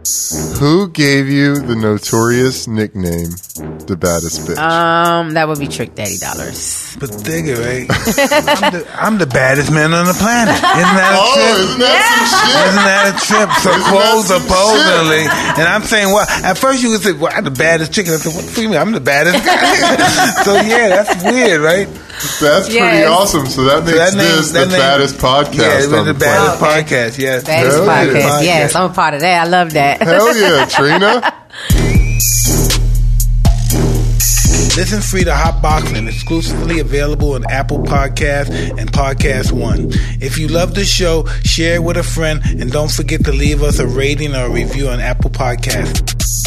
Who gave you the notorious nickname, the baddest bitch? That would be Trick Daddy Dollars. But dig it, right? I'm the baddest man on the planet. Isn't that a trip? Isn't that some shit? Isn't that a trip? Supposedly. And I'm saying, well, at first you would say, well, I'm the baddest chick. And I said, what do you mean? I'm the baddest guy. So, yeah, that's weird, right? That's pretty awesome. So that makes the baddest podcast. Yeah, it's the baddest podcast, yes. Baddest podcast, yes. I'm a part of that. I love that. Hell yeah, Trina. Listen free to Hot Boxing, exclusively available on Apple Podcasts and Podcast One. If you love the show, share it with a friend, and don't forget to leave us a rating or a review on Apple Podcasts.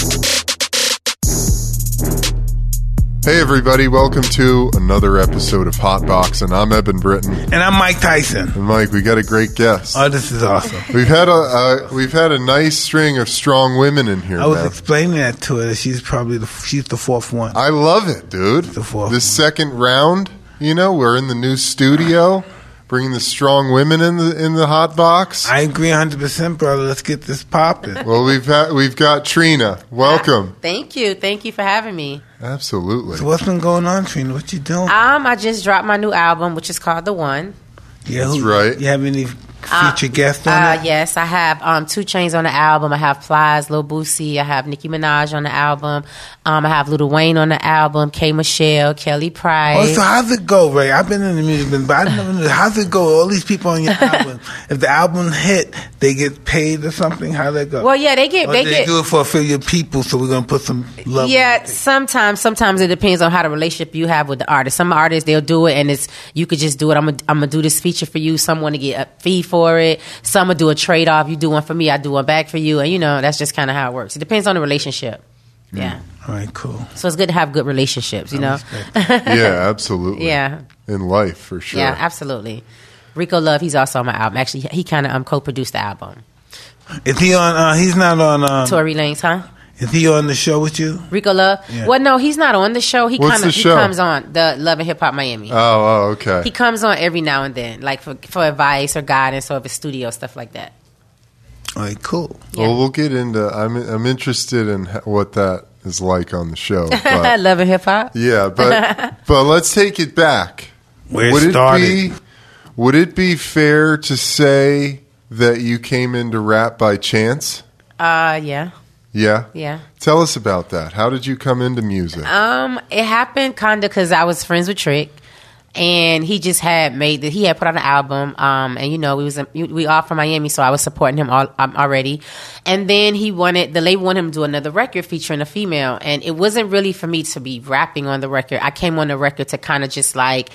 Hey everybody, welcome to another episode of Hot Boxing. I'm Eben Britton. And I'm Mike Tyson. And Mike, we got a great guest. Oh, this is awesome. We've had a nice string of strong women in here. I was explaining that to her. She's the fourth one. I love it, dude. The fourth. This second round, we're in the new studio, bringing the strong women in the hot box. I agree 100%, brother. Let's get this popping. Well, we've got Trina. Welcome. Thank you for having me. Absolutely. So what's been going on, Trina? What you doing? I just dropped my new album, which is called The One. Yeah, that's right. You have any featured guests on it? Yes, I have 2 Chainz on the album. I have Plies, Lil Boosie. I have Nicki Minaj on the album. I have Lil Wayne on the album. K. Michelle, Kelly Price. Oh, so how's it go, Ray? I've been in the music business, but I never knew. How's it go? All these people on your album. If the album hit, they get paid or something. How's that go? Well, yeah, they get. They do it for your people. So we're gonna put some love. Yeah, sometimes it depends on how the relationship you have with the artist. Some artists they'll do it, and you could just do it. I'm gonna do this feature for you. Some want to get a fee for it. Some will do a trade off. You do one for me, I do one back for you, and that's just kind of how it works. It depends on the relationship. Yeah. All right, cool. So it's good to have good relationships, Yeah, absolutely. Yeah. In life, for sure. Yeah, absolutely. Rico Love, he's also on my album. Actually, he kind of co-produced the album. Is he on? He's not on. Tory Lanez, huh? Is he on the show with you? Rico Love? Yeah. Well, no, he's not on the show. He comes on the Love and Hip Hop Miami. Oh, okay. He comes on every now and then, like for advice or guidance or if it's studio stuff like that. All right, cool. Yeah. Well, we'll get into. I'm interested in what that is like on the show. But, Love and Hip Hop. Yeah, but let's take it back. Where it started. Would it be fair to say that you came into rap by chance? Yeah. Yeah? Yeah. Tell us about that. How did you come into music? It happened kind of because I was friends with Trick. And he just had he had put out an album, and we all from Miami, so I was supporting him already. And then the label wanted him to do another record featuring a female, and it wasn't really for me to be rapping on the record. I came on the record to kind of just like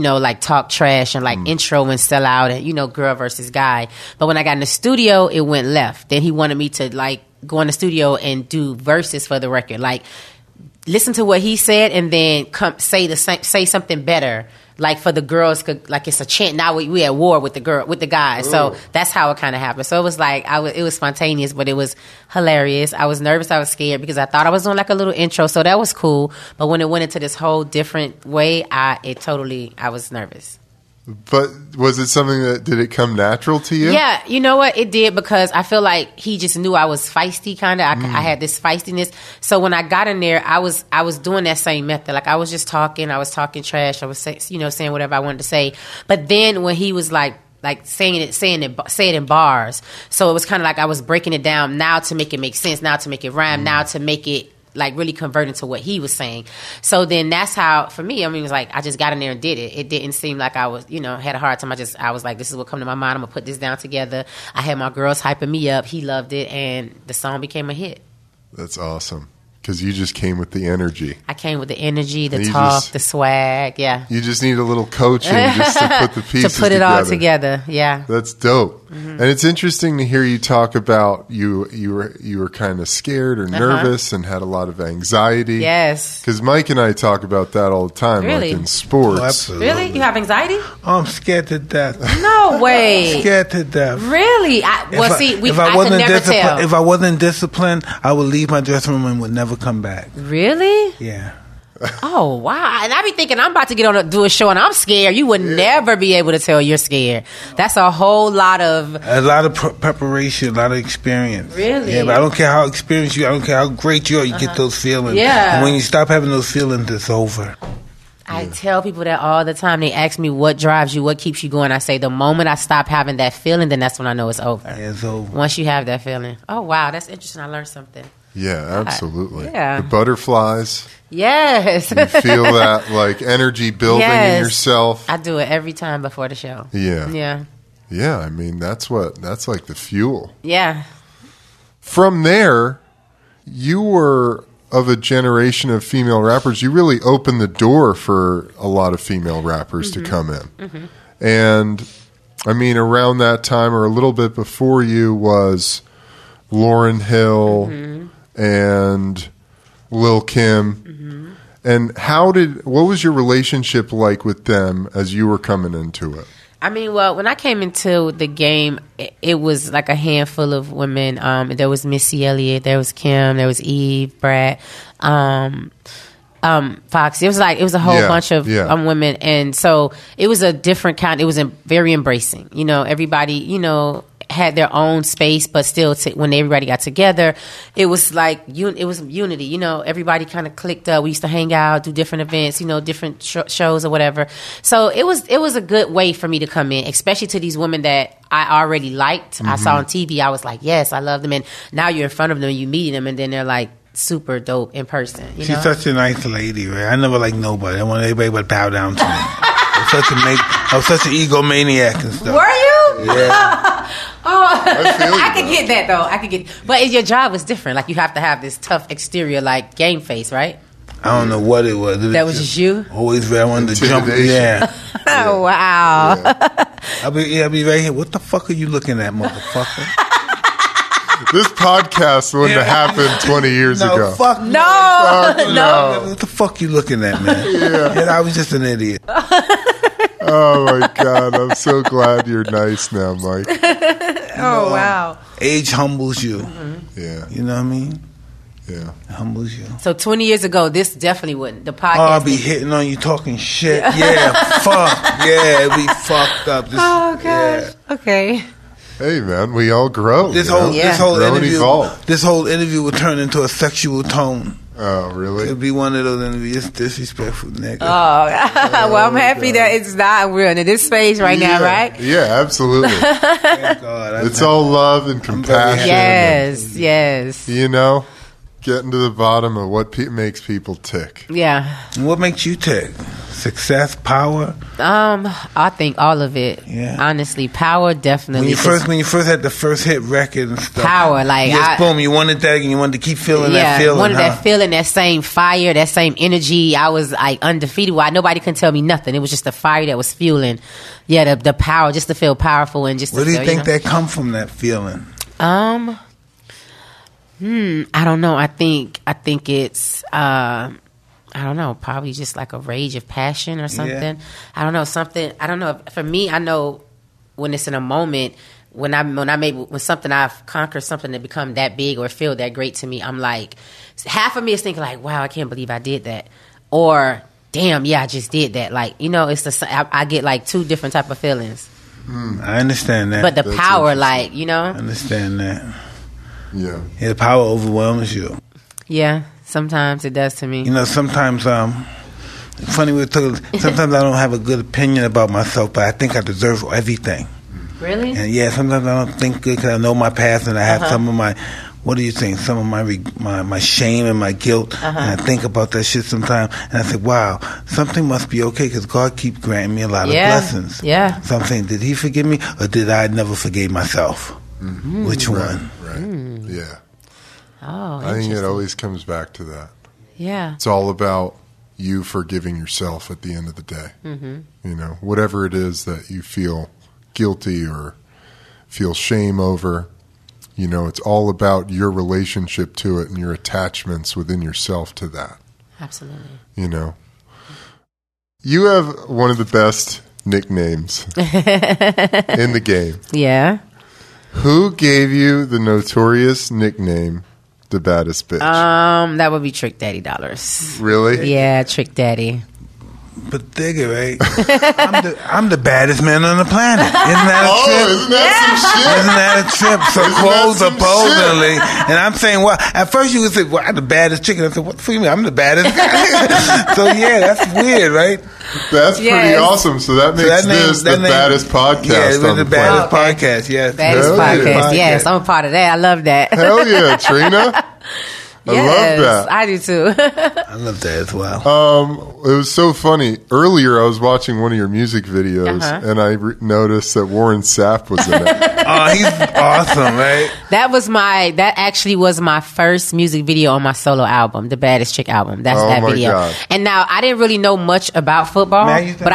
talk trash and intro and sell out and girl versus guy. But when I got in the studio, it went left. Then he wanted me to go in the studio and do verses for the record, listen to what he said and then say something better. For the girls, it's a chant. Now we at war with the guys. Ooh. So that's how it kind of happened. So it was it was spontaneous, but it was hilarious. I was nervous. I was scared because I thought I was doing a little intro. So that was cool. But when it went into this whole different way, I was nervous. But was it something did it come natural to you? Yeah, you know what? It did because I feel like he just knew I was feisty kind of. I had this feistiness. So when I got in there, I was doing that same method. I was just talking. I was talking trash. I was saying whatever I wanted to say. But then when he was saying it in bars. So it was kind of I was breaking it down now to make it make sense, now to make it rhyme, now to make it really converting to what he was saying. So then that's how, for me, it was I just got in there and did it. It didn't seem like I was, had a hard time. I was this is what come to my mind. I'm going to put this down together. I had my girls hyping me up. He loved it. And the song became a hit. That's awesome. Because you just came with the energy. I came with the energy, the talk, the swag, yeah. You just need a little coaching just to put the pieces together. To put it all together, yeah. That's dope. Mm-hmm. And it's interesting to hear you talk about you were kind of scared or nervous and had a lot of anxiety. Yes. Because Mike and I talk about that all the time, really? In sports. Oh, absolutely. Really? You have anxiety? Oh, I'm scared to death. No way. I'm scared to death. Really? I could never tell. If I wasn't disciplined, I would leave my dressing room and would never come back. Really? Yeah. Oh, wow. And I be thinking I'm about to do a show and I'm scared. You would never be able to tell you're scared. That's a whole lot of... preparation, a lot of experience. Really? Yeah, but I don't care how experienced you are. I don't care how great you are. You get those feelings. Yeah. And when you stop having those feelings, it's over. I tell people that all the time. They ask me what drives you, what keeps you going. I say the moment I stop having that feeling, then that's when I know it's over. Yeah, it's over. Once you have that feeling. Oh, wow. That's interesting. I learned something. Yeah, absolutely. Yeah. The butterflies. Yes. You feel that like energy building in yourself. I do it every time before the show. Yeah. Yeah. Yeah, I mean, that's like the fuel. Yeah. From there, you were of a generation of female rappers. You really opened the door for a lot of female rappers to come in. And I mean, around that time or a little bit before you was Lauryn Hill and Lil' Kim. And what was your relationship like with them as you were coming into it? I mean, well, when I came into the game, it was like a handful of women. There was Missy Elliott, there was Kim, there was Eve, Brad, Foxy. It was a whole bunch of women, and so it was a different kind. It was very embracing. You know, everybody, had their own space, but still, when everybody got together, it was like it was unity. Everybody kind of clicked up. We used to hang out, do different events, different shows or whatever. So it was a good way for me to come in, especially to these women that I already liked. I saw on TV. I was like, yes, I love them. And now you're in front of them, you meeting them, and then they're like super dope in person. She's such a nice lady, right? I never liked nobody. I want everybody to bow down to me. I was such an egomaniac and stuff. Were you? Yeah. I could get that though. But your job was different. Like you have to have this tough exterior, like game face, right? I don't know what it was. That was just you? Always I wanted to jump. Yeah. Oh, wow. Yeah. I'll be right here. What the fuck are you looking at, motherfucker? This podcast wouldn't have happened 20 years ago. Fuck no. What the fuck you looking at, man? Yeah. I was just an idiot. Oh, my God. I'm so glad you're nice now, Mike. Oh, wow. Age humbles you. Yeah. You know what I mean? Yeah. It humbles you. So 20 years ago, this definitely wouldn't. The podcast. I'll be hitting on you talking shit. Yeah, fuck. Yeah, it'd be fucked up. Oh, gosh. Yeah. Okay. Hey, man, we all grow. This whole interview would turn into a sexual tone. Oh, really? It'd be one of those interviews. It's disrespectful, nigga. Well, I'm happy that it's not. We're in this space right now, right? Yeah, absolutely. Thank God. It's all love and compassion. Yes. Getting to the bottom of what makes people tick. Yeah. And what makes you tick? Success, power? I think all of it. Yeah. Honestly, power definitely. When you first had the first hit record and stuff. Power, like boom, you wanted that and you wanted to keep feeling that feeling. Wanted that feeling, that same fire, that same energy. I was like undefeated. Nobody can tell me nothing. It was just the fire that was fueling. Yeah, the power, just to feel powerful and just. Where do you think that come from? That feeling? I don't know. I think it's I don't know, probably just like a rage of passion or something. Yeah. I don't know, something. I don't know. For me, I know when it's in a moment when something I've conquered something that become that big or feel that great to me, I'm like, half of me is thinking like, wow, I can't believe I did that, or damn, yeah, I just did that. Like, it's I get like two different type of feelings. I understand that, but the power, like, I understand that. Yeah, the power overwhelms you. Yeah, sometimes it does to me. Sometimes funny sometimes I don't have a good opinion about myself, but I think I deserve everything. Really? And yeah, sometimes I don't think good because I know my past and I have some of my, what do you think? Some of my shame and my guilt, and I think about that shit sometimes, and I say, wow, something must be okay because God keeps granting me a lot of blessings. Yeah. So I'm saying, did He forgive me, or did I never forgive myself? Mm-hmm. Which one? Right. Yeah. Oh, I think it always comes back to that. Yeah. It's all about you forgiving yourself at the end of the day. Mm-hmm. Whatever it is that you feel guilty or feel shame over, it's all about your relationship to it and your attachments within yourself to that. Absolutely. You have one of the best nicknames in the game. Yeah. Who gave you the notorious nickname the baddest bitch? That would be Trick Daddy Dollars. Really? Yeah, Trick Daddy. But dig it, right? I'm the baddest man on the planet. Isn't that a trip? Isn't that some shit? Isn't that a trip? Supposedly. And I'm saying, well, at first you would say, well, I'm the baddest chick. And I said, what the fuck you mean? I'm the baddest guy. So, yeah, that's weird, right? That's pretty awesome. So that makes this the baddest podcast on the baddest planet. podcast, yes. Baddest podcast, yes. I'm a part of that. I love that. Hell yeah, Trina. I love that. I do too. I love that as well. It was so funny. Earlier, I was watching one of your music videos, and I noticed that Warren Sapp was in it. Oh, he's awesome, right? That actually was my first music video on my solo album, the Baddest Chick album. That's that video. God. And now I didn't really know much about football, but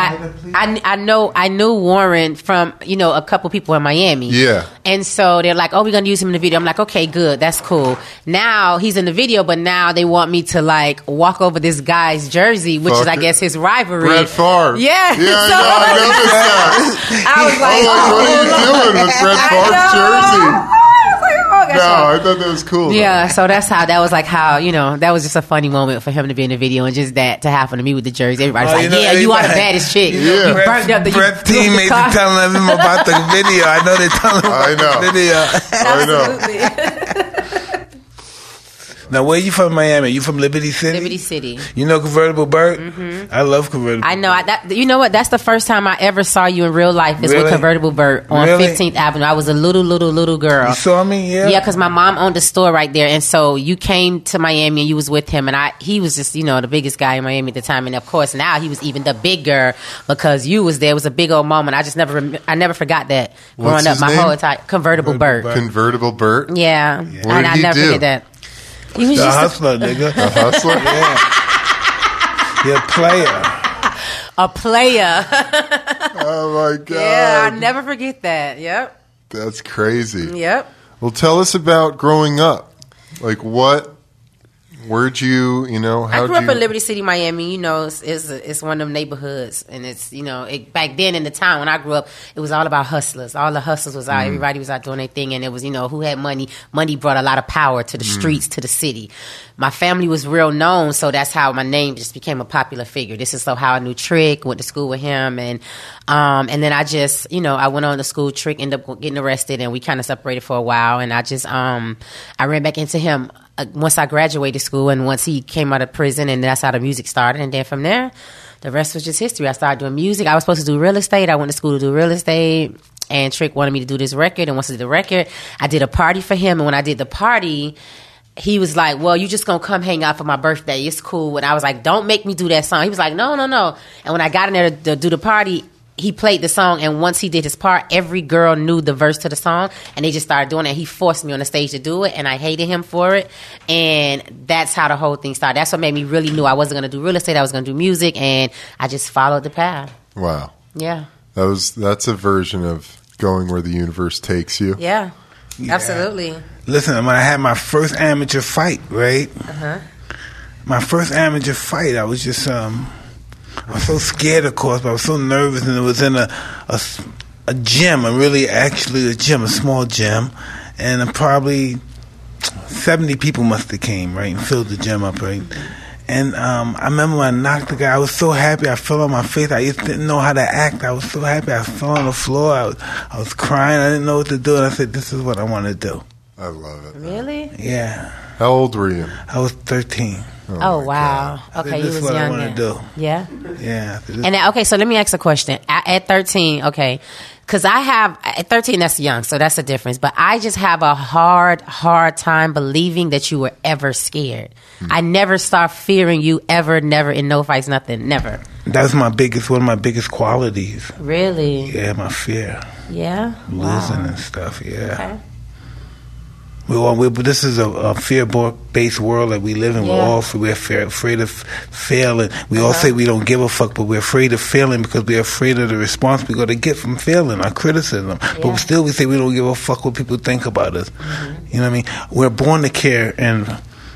I knew Warren from a couple people in Miami. Yeah. And so they're like, "Oh, we're gonna use him in the video." I'm like, "Okay, good, that's cool." Now he's in the video, but now they want me to like walk over this guy's jersey, which is I guess his rivalry. Brett Favre. Yeah. Yeah, So, I noticed that. I was like, what are you doing with Brett Favre's jersey? No, I thought that was cool. Yeah, so that was like how, that was just a funny moment for him to be in the video, and just that to happen to me with the jersey. Everybody's like, you are the baddest chick. Yeah. You burnt up Brett's teammates are telling him about the video. I know they're telling him about the video. I know. Absolutely. Now, where you from, Miami? You from Liberty City? Liberty City. You know Convertible Burt? Mm-hmm. I love Convertible I know. You know what? That's the first time I ever saw you in real life is with Convertible Burt on 15th Avenue. I was a little girl. You saw me? Yeah. Yeah, because my mom owned a store right there. And so you came to Miami and you was with him. And he was just, the biggest guy in Miami at the time. And of course, now he was even the bigger because you was there. It was a big old moment. I never forgot that growing up. My whole entire Convertible Burt. Convertible Burt? Yeah. What did I never forget that. He was the just hustler, nigga. The hustler? Yeah. a player. Oh, my God. Yeah, I never forget that. Yep. That's crazy. Yep. Well, tell us about growing up. Like, where'd you, I grew up in Liberty City, Miami. It's one of them neighborhoods. And it's, back then in the town when I grew up, it was all about hustlers. All the hustlers was out. Everybody was out doing their thing. And it was, who had money. Money brought a lot of power to the streets, to the city. My family was real known, so that's how my name just became a popular figure. This is how I knew Trick, went to school with him. And then I just, I went on to school. Trick ended up getting arrested, and we kind of separated for a while. And I just, I ran back into him once I graduated school and once he came out of prison, and that's how the music started. And then from there, the rest was just history. I started doing music. I was supposed to do real estate. I went to school to do real estate, and Trick wanted me to do this record. And once I did the record, I did a party for him. And when I did the party, he was like, well, you just gonna come hang out for my birthday. It's cool. And I was like, don't make me do that song. He was like, no. And when I got in there to do the party, he played the song, and once he did his part, every girl knew the verse to the song, and they just started doing it. He forced me on the stage to do it, and I hated him for it, and that's how the whole thing started. That's what made me really knew I wasn't going to do real estate. I was going to do music, and I just followed the path. Wow. Yeah. That's a version of going where the universe takes you. Yeah. Absolutely. Listen, when I had my first amateur fight, right? My first amateur fight, I was just... I was so scared, of course, but I was so nervous, and it was in a gym, a small gym, and probably 70 people must have came, right, and filled the gym up, right? And I remember when I knocked the guy, I was so happy. I fell on my face. I just didn't know how to act. I was so happy. I fell on the floor. I was crying. I didn't know what to do, and I said, this is what I want to do. I love it. Really? Yeah. How old were you? I was 13. Oh wow. Okay, you was young. This is what I want to do. Yeah. Yeah. And okay, so let me ask a question. At 13, okay, because at 13 that's young, so that's the difference. But I just have a hard time believing that you were ever scared. I never start fearing you ever, never, in no fights, nothing, never. That's one of my biggest qualities. Really? Yeah, my fear. Yeah. Losing and stuff. Yeah. Okay. This is a fear-based world that we live in. Yeah. We're afraid of failing. We all say we don't give a fuck, but we're afraid of failing because we're afraid of the response we're going to get from failing, our criticism. Yeah. But still we say we don't give a fuck what people think about us. You know what I mean? We're born to care, and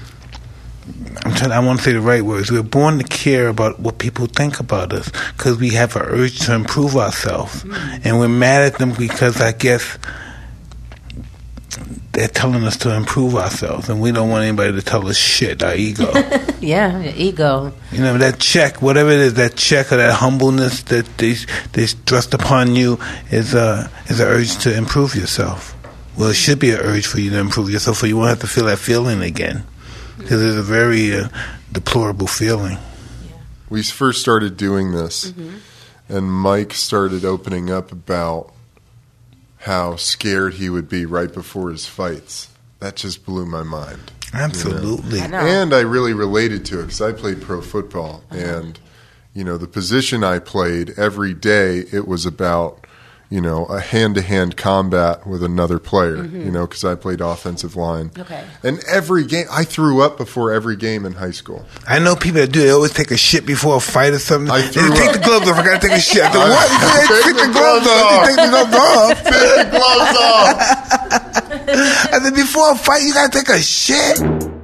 I want to say the right words. We're born to care about what people think about us because we have an urge to improve ourselves. And we're mad at them because I guess... they're telling us to improve ourselves, and we don't want anybody to tell us shit. Our ego. Yeah, your ego. You know, that check, whatever it is, that check or that humbleness that they thrust upon you is an urge to improve yourself. Well, it should be an urge for you to improve yourself, so you won't have to feel that feeling again, because it's a very deplorable feeling. We first started doing this, and Mike started opening up about how scared he would be right before his fights. That just blew my mind. Absolutely. I know. And I really related to it because I played pro football. And, the position I played, every day it was about, a hand-to-hand combat with another player, because I played offensive line. Okay. And every game, I threw up before every game in high school. I know people that do. They always take a shit before a fight or something. I threw Take up. the gloves off. I gotta take a shit. I said, what? Take the gloves off. Take the gloves off. Take the gloves off. I said, before a fight, you gotta take a shit.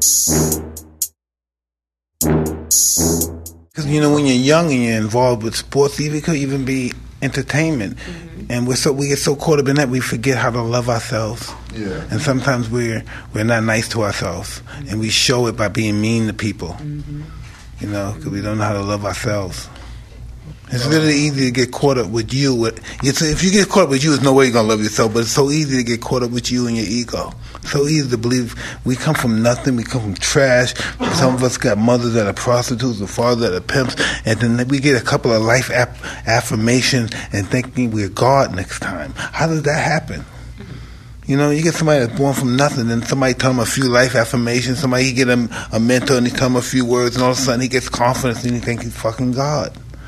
Because when you're young and you're involved with sports, it could even be entertainment, and we get so caught up in that we forget how to love ourselves. Yeah. And sometimes we're not nice to ourselves, and we show it by being mean to people. Because we don't know how to love ourselves. It's really easy to get caught up with you. If you get caught up with you, there's no way you're going to love yourself, but it's so easy to get caught up with you and your ego. So easy to believe we come from nothing, we come from trash. Some of us got mothers that are prostitutes or fathers that are pimps, and then we get a couple of life affirmations and thinking we're God next time. How does that happen? You get somebody that's born from nothing, and somebody tell him a few life affirmations, somebody get him a mentor and he tell him a few words, and all of a sudden he gets confidence and he think he's fucking God.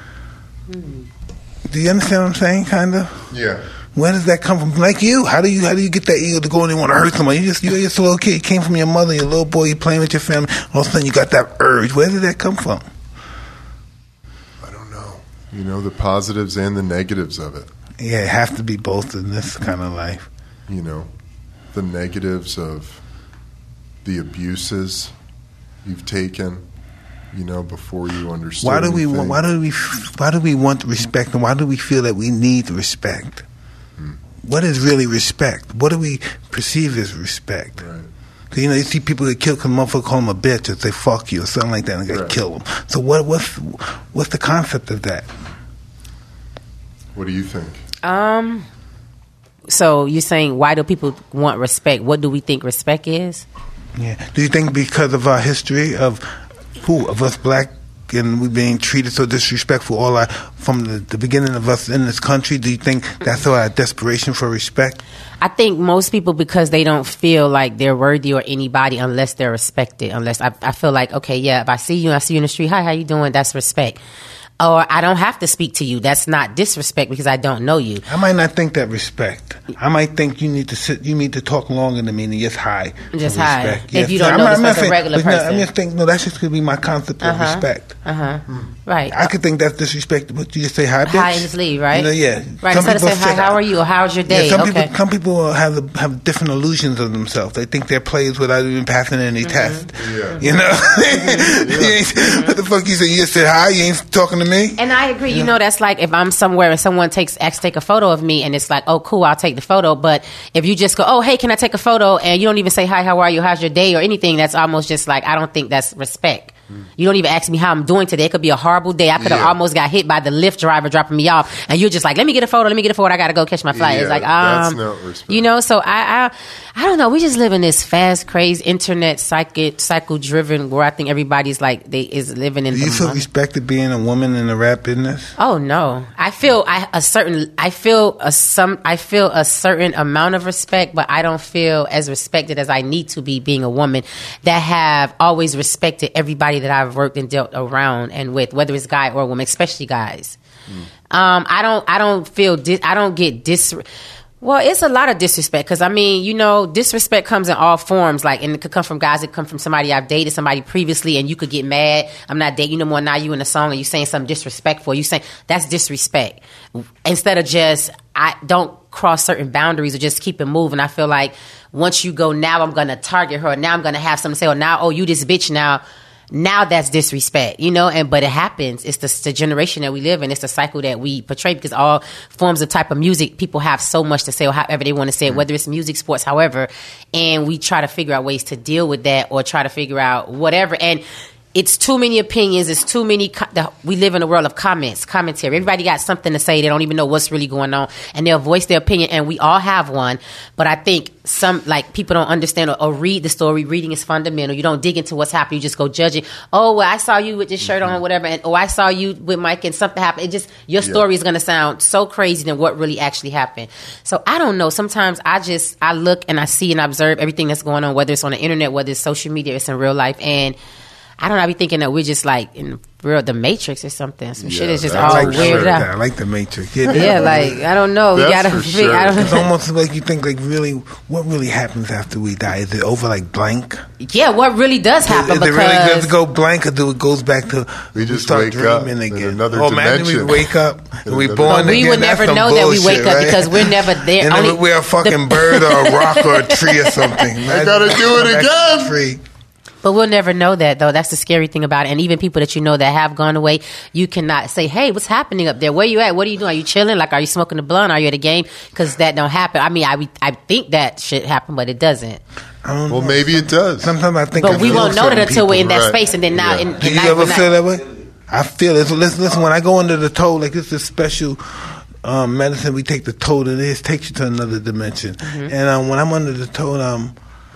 Do you understand what I'm saying, kind of? Yeah. Where does that come from? Like you, how do you get that ego to go and you want to hurt somebody? You're just a little kid. You came from your mother, your little boy. You playing with your family. All of a sudden, you got that urge. Where did that come from? I don't know. The positives and the negatives of it. Yeah, it has to be both in this kind of life. The negatives of the abuses you've taken. Before you understood. Why do we want respect, and why do we feel that we need respect? What is really respect? What do we perceive as respect? Right. Cause, you see people get killed because motherfucker call them a bitch or say fuck you or something like that, and they kill them. So what's the concept of that? What do you think? So you're saying, why do people want respect? What do we think respect is? Yeah. Do you think because of our history of us black, and we're being treated so disrespectful from the beginning of us in this country, do you think that's our desperation for respect? I think most people, because they don't feel like they're worthy or anybody unless they're respected. Unless I feel like, okay, yeah, if I see you in the street, hi, how you doing? That's respect. Or I don't have to speak to you. That's not disrespect because I don't know you. I might not think that respect. I might think you need to talk longer than me and just hi. Just hi. Respect. If you don't know this like a regular person. I'm just thinking, that's just going to be my concept of respect. Right. I could think that's disrespect, but you just say hi, bitch. Hi and just leave, right? Yeah. Right, instead of saying hi, how are you, or how's your day? Yeah, some people have different illusions of themselves. They think they're players without even passing any test. Yeah. What the fuck you say? You just said hi, you ain't talking to me? And I agree. That's like if I'm somewhere and someone takes a photo of me, and it's like, oh, cool, I'll take the photo. But if you just go, oh, hey, can I take a photo? And you don't even say hi, how are you, how's your day, or anything, that's almost just like, I don't think that's respect. You don't even ask me how I'm doing today. It could be a horrible day. I could have almost got hit by the Lyft driver dropping me off, and you're just like, let me get a photo. I got to go catch my flight. It's like, that's not respect. So I don't know. We just live in this fast, crazy, internet, cycle-driven where I think everybody's like, is living in. Do you feel respected being a woman in the rap business? Oh no, I feel a certain amount of respect, but I don't feel as respected as I need to be being a woman that have always respected everybody that I've worked and dealt around and with, whether it's guy or woman, especially guys. I don't get well, it's a lot of disrespect because, disrespect comes in all forms. Like, and it could come from guys. It could come from somebody I've dated, somebody previously, and you could get mad. I'm not dating you no more. Now you in a song and you saying something disrespectful. You saying that's disrespect. Instead of just, I don't cross certain boundaries or just keep it moving. I feel like once you go, now I'm going to target her. Now I'm going to have something to say. Or now, oh, you this bitch now. now that's disrespect, you know, but it happens. It's the generation that we live in. It's the cycle that we portray, because all forms of type of music, people have so much to say, or however they want to say it, whether it's music, sports, however, and we try to figure out ways to deal with that, or try to figure out whatever. And it's too many opinions. It's too many. We live in a world of commentary. Everybody got something to say. They don't even know what's really going on, and they'll voice their opinion. And we all have one. But I think some people don't understand or read the story. Reading is fundamental. You don't dig into what's happening. You just go judge it. Oh, well, I saw you with this shirt on, or whatever. And I saw you with Mike, and something happened. It just your story is going to sound so crazy than what really actually happened. So I don't know. Sometimes I look and I see and observe everything that's going on, whether it's on the internet, whether it's social media, it's in real life, and I don't know. I be thinking that we're just like in the Matrix or something. Some shit is just all weird out. I like the Matrix. Yeah, like I don't know. We gotta. Sure. It's almost like you think like really, what really happens after we die? Is it over like blank? Yeah, what really does happen? Is it really does it go blank, or do it goes back to we just start wake up dreaming again? in another imagine dimension. we wake up and we born but again. we would never know that we wake up because we're never there. And then we're a fucking bird or a rock or a tree or something. I gotta do it again. Free. But we'll never know that, though. That's the scary thing about it. And even people that you know that have gone away, you cannot say, hey, what's happening up there? Where you at? What are you doing? Are you chilling? Like, are you smoking a blunt? Are you at a game? Because that don't happen. I mean, I think that shit happen, but it doesn't. I don't know. Well, maybe it does. Sometimes I think But we won't know that until we're in that Right. space. And then now... Yeah. Do you ever feel that way? I feel it. So listen, when I go under the toe, like it's a special medicine we take, the toe to this, takes you to another dimension. Mm-hmm. And when I'm under the toe,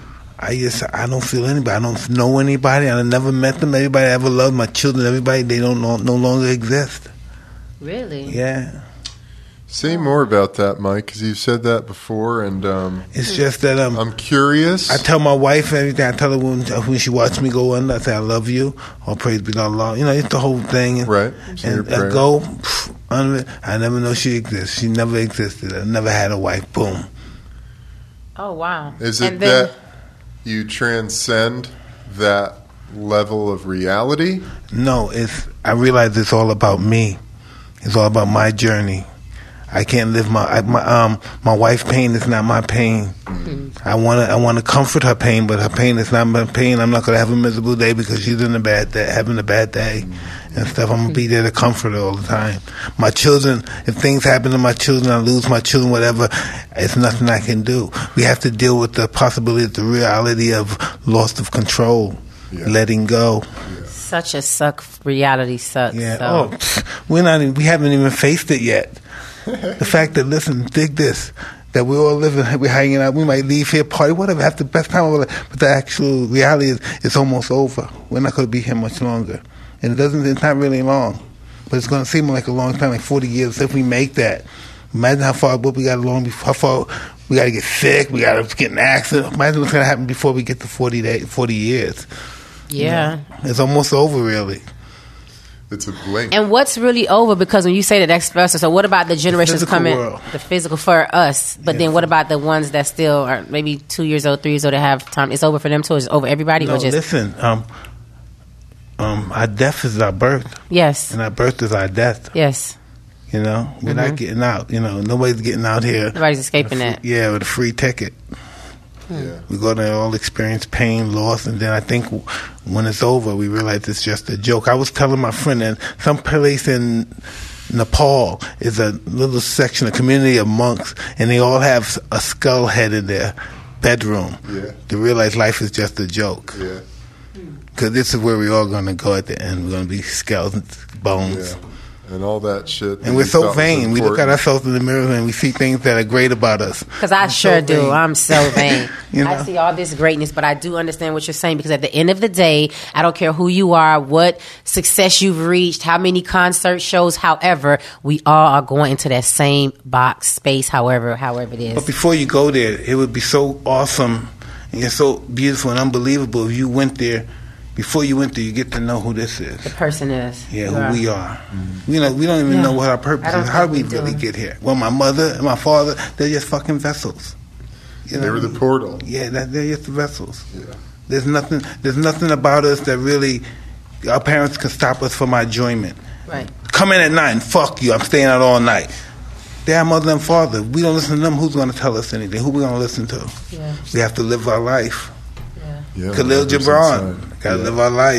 I don't feel anybody. I don't know anybody. I never met them. Everybody I ever loved, my children, everybody, they don't no longer exist. Really? Yeah. Say more about that, Mike, because you've said that before, and It's just that I'm curious. I tell my wife everything. I tell her when she watches me go under, I say, I love you. All praise be to Allah. You know, it's the whole thing. Right. And I go under it. I never know she exists. She never existed. I never had a wife. Boom. Oh, wow. Is it And then- that you transcend that level of reality? No, I realize it's all about me. It's all about my journey. I can't live my wife's pain is not my pain. Mm-hmm. I want to comfort her pain, but her pain is not my pain. I'm not going to have a miserable day because she's in a bad day, having a bad day and stuff. I'm going to be there to comfort her all the time. My children, if things happen to my children, I lose my children, whatever, it's nothing I can do. We have to deal with the possibility, the reality of loss of control, letting go. Such a reality sucks. Yeah. So. Oh, we haven't even faced it yet. The fact that, listen, dig this, that we're all living, we're hanging out, we might leave here, party, whatever, have the best time of our life, but the actual reality is it's almost over. We're not going to be here much longer. And it's not really long, but it's going to seem like a long time, like 40 years, if we make that. Imagine how far we got along, how far we got to get sick, we got to get in an accident. Imagine what's going to happen before we get to 40 years. Yeah. You know? It's almost over, really. It's a blink. And what's really over? Because when you say that express, so what about the generations coming? World. The physical for us, but then what about the ones that still are maybe 2 years old, 3 years old that have time? It's over for them too. It's over everybody. No, or just listen. Our death is our birth, yes, and our birth is our death. yes. You know, we're not getting out. You know, nobody's getting out here. Nobody's escaping that. Yeah, with a free ticket. Yeah. We go there, all experience pain, loss, and then I think when it's over, we realize it's just a joke. I was telling my friend that some place in Nepal is a little section, a community of monks, and they all have a skull head in their bedroom. Yeah. To realize life is just a joke. Yeah. Because this is where we're all going to go at the end. We're going to be skeletons, bones. Yeah. And all that shit. And we're so vain. We look at ourselves in the mirror and we see things that are great about us. Because I sure do. I'm so vain. You know? I see all this greatness, but I do understand what you're saying, because at the end of the day, I don't care who you are, what success you've reached, how many concert shows, however, we all are going into that same box space, however it is. But before you go there, it would be so awesome and it's so beautiful and unbelievable if you went there. Before you went there, you get to know who this is. The person is. Yeah, who we are. Mm-hmm. We don't even know what our purpose is. How did we really get here? Well, my mother and my father, they're just fucking vessels. You know? They were the portal. Yeah, they're just the vessels. Yeah. There's nothing about us that really our parents can stop us from our enjoyment. Right. Come in at 9, fuck you, I'm staying out all night. They're our mother and father. We don't listen to them. Who's going to tell us anything? Who we going to listen to? Yeah. We have to live our life. Yeah, Khalil Gibran, got to live our life.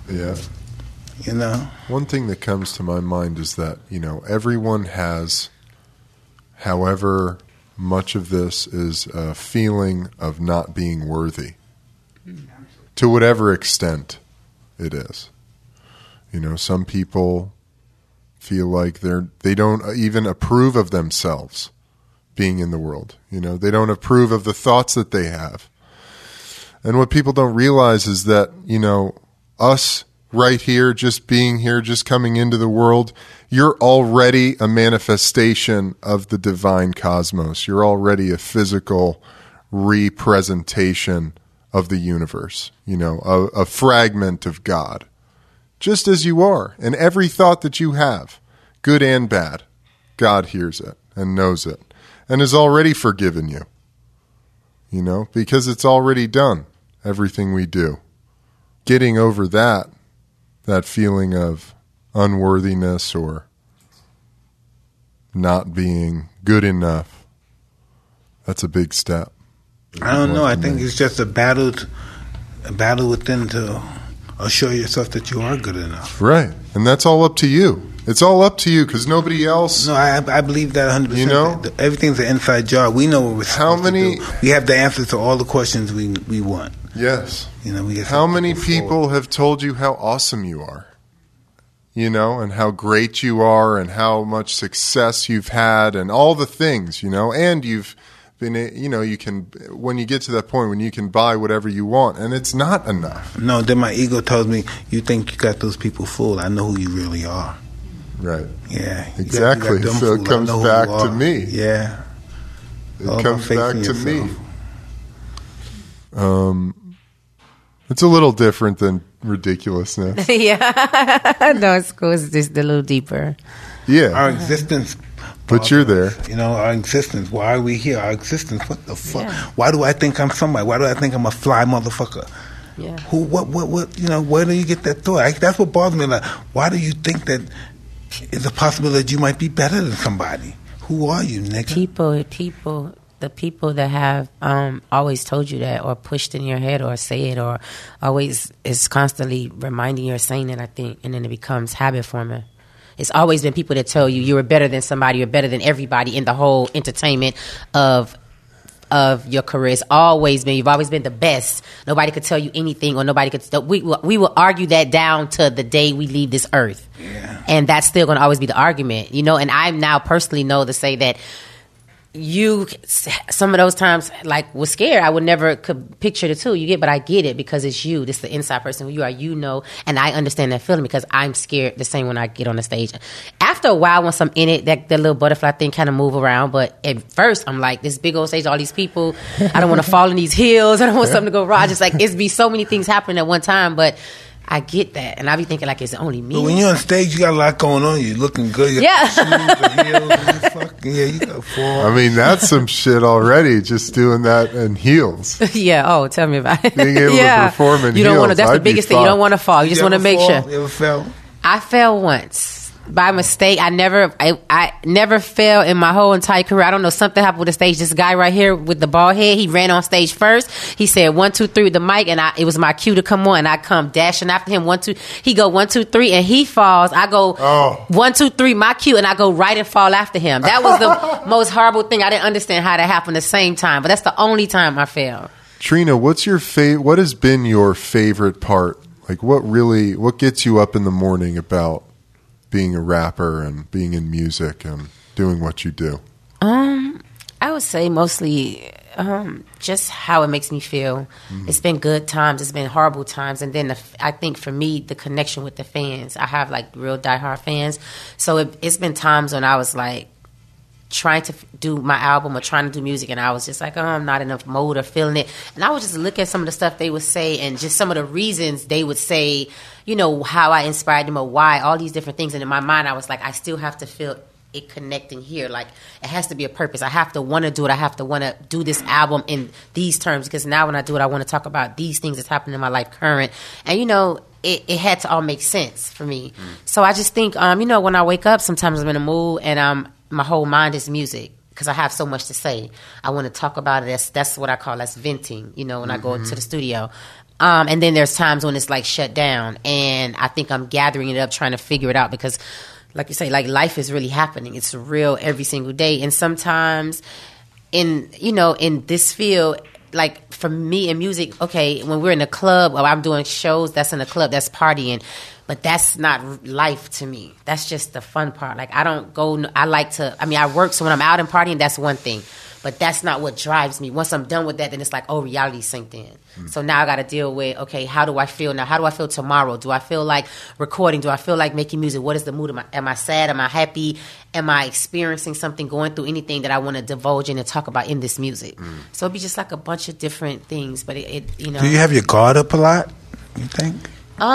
Yeah. You know? One thing that comes to my mind is that, everyone has, however much of this is a feeling of not being worthy, to whatever extent it is. Some people feel like they don't even approve of themselves being in the world. They don't approve of the thoughts that they have. And what people don't realize is that, us right here, just being here, just coming into the world, you're already a manifestation of the divine cosmos. You're already a physical representation of the universe, a fragment of God, just as you are. And every thought that you have, good and bad, God hears it and knows it and has already forgiven you, because it's already done, everything we do. Getting over that feeling of unworthiness or not being good enough, that's a big step. I don't know. I think it's just a battle within to assure yourself that you are good enough. Right. And that's all up to you. It's all up to you because nobody else... No, I believe that 100%. Everything's an inside job. We know what we're supposed to do. We have the answers to all the questions we want. Yes. How many people have told you how awesome you are? And how great you are and how much success you've had and all the things, and you've been, you can, when you get to that point when you can buy whatever you want, and it's not enough. No, then my ego tells me, you think you got those people fooled. I know who you really are. Right. Yeah. Exactly. So it comes back to me. Yeah. It comes back to me. It's a little different than ridiculousness. Yeah. No, it's cool. It's just a little deeper. Yeah. Our existence. But you're there. Our existence. Why are we here? Our existence. What the fuck? Yeah. Why do I think I'm somebody? Why do I think I'm a fly motherfucker? Yeah. Who? What? Where do you get that thought? That's what bothers me. Like, why do you think that it's a possibility that you might be better than somebody? Who are you, nigga? The people that have always told you that or pushed in your head or say it or always is constantly reminding you or saying it, I think, and then it becomes habit forming. It's always been people that tell you you were better than somebody, you're better than everybody in the whole entertainment of your career. It's always been, you've always been the best. Nobody could tell you anything or nobody could, we will argue that down to the day we leave this earth. Yeah. And that's still going to always be the argument, and I now personally know to say that some of those times, like, was scared. I would never could picture the two you get, but I get it because it's you. This is the inside person who you are, and I understand that feeling because I'm scared the same when I get on the stage. After a while, once I'm in it, that little butterfly thing kind of move around, but at first, I'm like, this big old stage, all these people, I don't want to fall in these hills, I don't want something to go wrong. Just like, it's be so many things happening at one time, but I get that, and I be thinking like it's only me. But when you're on stage, you got a lot going on. You're looking good. You got shoes, the heels, you got fall. I mean, that's some shit already. Just doing that in heels. Yeah. Oh, tell me about it. Being able to perform in heels. You don't want to. That's the biggest thing. You don't want to fall. You just want to make sure. You ever fell? I fell once. By mistake. I never fell in my whole entire career. I don't know, something happened with the stage. This guy right here with the bald head, he ran on stage first. He said 1, 2, 3 with the mic, and it was my cue to come on, and I come dashing after him. 1, 2. He go 1, 2, 3, and he falls. I go 1, 2, 3, my cue, and I go right and fall after him. That was the most horrible thing. I didn't understand how that happened at the same time, but that's the only time I fell. Trina, what has been your favorite part? Like, what gets you up in the morning about being a rapper and being in music and doing what you do? I would say mostly just how it makes me feel. Mm-hmm. It's been good times, it's been horrible times, and then I think for me, the connection with the fans. I have like real diehard fans, so it's been times when I was like trying to do my album or trying to do music, and I was just like, I'm not in enough mode or feeling it, and I would just look at some of the stuff they would say and just some of the reasons they would say, how I inspired them or why, all these different things, and in my mind I was like, I still have to feel it connecting here. Like, it has to be a purpose. I have to want to do it. I have to want to do this album in these terms, because now when I do it, I want to talk about these things that's happening in my life current, and it had to all make sense for me. So I just think, when I wake up, sometimes I'm in a mood and my whole mind is music. because I have so much to say. I want to talk about it. That's what I call venting, when I go into the studio. And then there's times when it's like shut down, and I think I'm gathering it up, trying to figure it out because, like you say, like life is really happening. It's real every single day, and sometimes in this field, like for me in music, okay, when we're in a club or I'm doing shows, that's in a club, that's partying. But that's not life to me. That's just the fun part. Like, I don't go, I work, so when I'm out and partying, that's one thing. But that's not what drives me. Once I'm done with that, then it's like, oh, reality synced in. So now I got to deal with, okay, how do I feel now? How do I feel tomorrow? Do I feel like recording? Do I feel like making music? What is the mood? Am I sad? Am I happy? Am I experiencing something, going through anything that I want to divulge in and talk about in this music? So it'd be just like a bunch of different things. But it Do you have your guard up a lot, you think?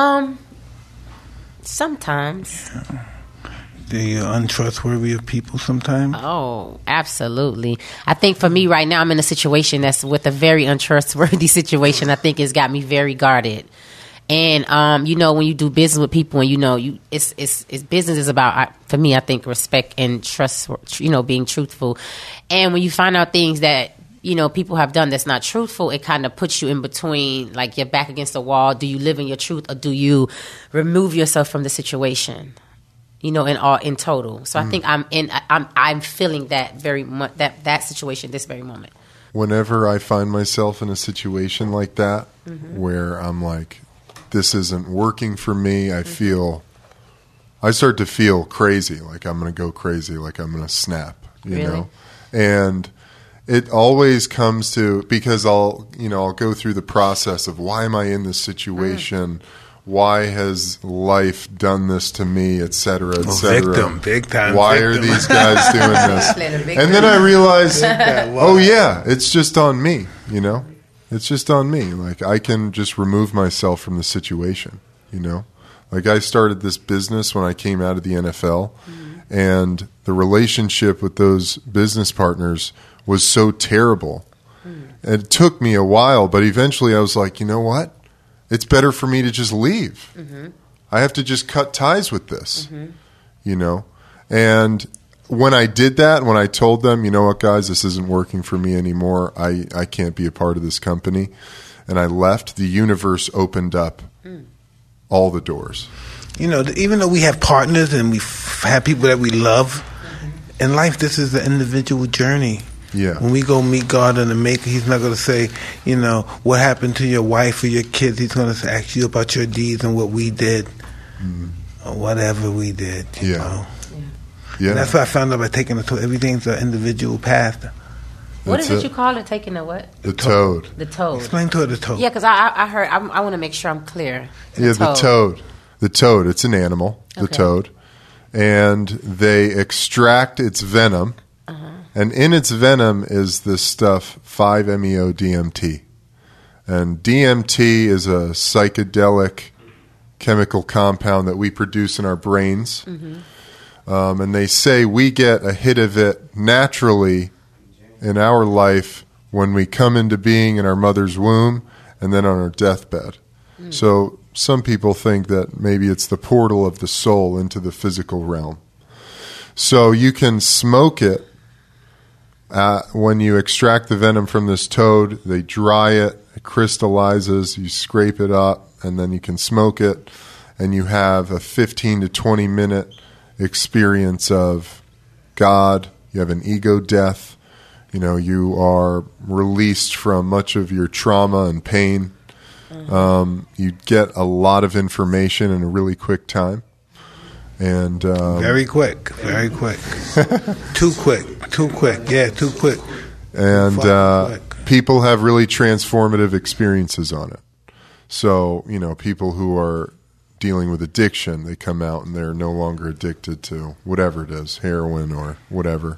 Sometimes. Yeah. Are you untrustworthy of people sometimes? Oh, absolutely. I think for me right now, I'm in a situation that's with a very untrustworthy situation. I think it's got me very guarded. And when you do business with people, and it's business is about, for me, I think respect and trust. Being truthful. And when you find out things that people have done that's not truthful, it kind of puts you in between, like you're back against the wall. Do you live in your truth, or do you remove yourself from the situation? In total. So I think I'm feeling that very much, that situation this very moment. Whenever I find myself in a situation like that, where I'm like, this isn't working for me, I start to feel crazy, like I'm going to go crazy, like I'm going to snap, you know? And it always comes to, because I'll go through the process of why am I in this situation? Why has life done this to me, et cetera, et cetera? Victim, big time. Why are these guys doing this? And then I realize, oh yeah, it's just on me, It's just on me. Like, I can just remove myself from the situation, Like, I started this business when I came out of the NFL, and the relationship with those business partners was so terrible. It took me a while, but eventually I was like, you know what? It's better for me to just leave. I have to just cut ties with this, And when I did that, when I told them, you know what, guys, this isn't working for me anymore. I can't be a part of this company. And I left, the universe opened up all the doors. Even though we have partners and we have people that we love, in life, this is an individual journey. Yeah. When we go meet God and the Maker, He's not going to say, what happened to your wife or your kids. He's going to ask you about your deeds and what we did, or whatever we did. You know? Yeah. And that's what I found out by taking the toad. Everything's an individual path. What is it you call it? Taking the what? The toad. The toad. Explain to her the toad. Yeah, because I heard. I want to make sure I'm clear. The toad. The toad. It's an animal. The toad, and they extract its venom. And in its venom is this stuff, 5-MeO-DMT. And DMT is a psychedelic chemical compound that we produce in our brains. And they say we get a hit of it naturally in our life when we come into being in our mother's womb and then on our deathbed. So some people think that maybe it's the portal of the soul into the physical realm. So you can smoke it. When you extract the venom from this toad, they dry it, it crystallizes, you scrape it up, and then you can smoke it, and you have a 15 to 20 minute experience of God. You have an ego death. You are released from much of your trauma and pain. You get a lot of information in a really quick time. And very quick. Too quick. Yeah, too quick. And people have really transformative experiences on it. So, people who are dealing with addiction, they come out and they're no longer addicted to whatever it is, heroin or whatever.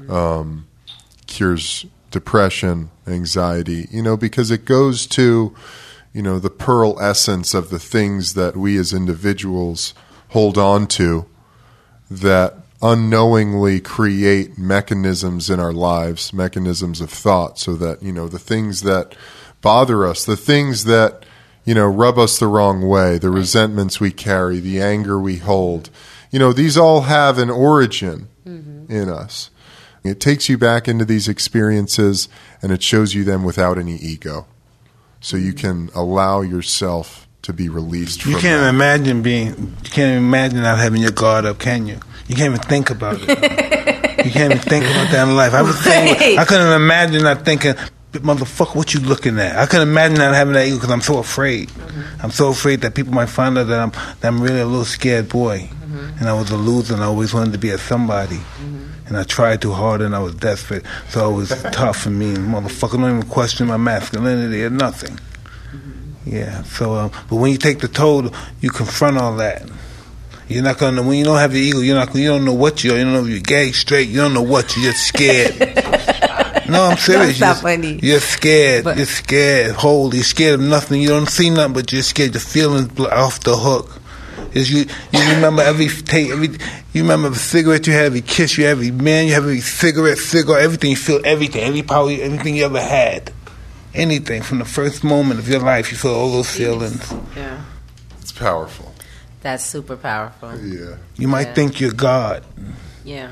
Cures depression, anxiety, because it goes to, the pearl essence of the things that we as individuals hold on to that unknowingly create mechanisms in our lives, mechanisms of thought, so that, the things that bother us, the things that, rub us the wrong way, the resentments we carry, the anger we hold, these all have an origin in us. It takes you back into these experiences, and it shows you them without any ego. So you can allow yourself to be released from You can't imagine not having your guard up, can you? You can't even think about it. You can't even think about that in life. I was saying, I couldn't imagine not thinking, motherfucker, what you looking at? I couldn't imagine not having that ego because I'm so afraid. I'm so afraid that people might find out that I'm really a little scared boy. And I was a loser, and I always wanted to be a somebody. And I tried too hard, and I was desperate. So it was tough for me. Motherfucker don't even question my masculinity or nothing. Yeah, so, but when you take the toll, you confront all that. You're not gonna, when you don't have the ego, you don't know what you are. You don't know if you're gay, straight, you don't know what, you're just scared. No, I'm serious. That's not funny. You're scared. You're scared. You're scared of nothing. You don't see nothing, but you're scared. The feelings off the hook. Is you remember you remember the cigarette you had, every kiss you had, every man you have, every cigar, everything. You feel everything, every power, everything you ever had. Anything from the first moment of your life, you feel all those feelings. Yeah, It's powerful. that's super powerful. Yeah. You might think you're God. Yeah.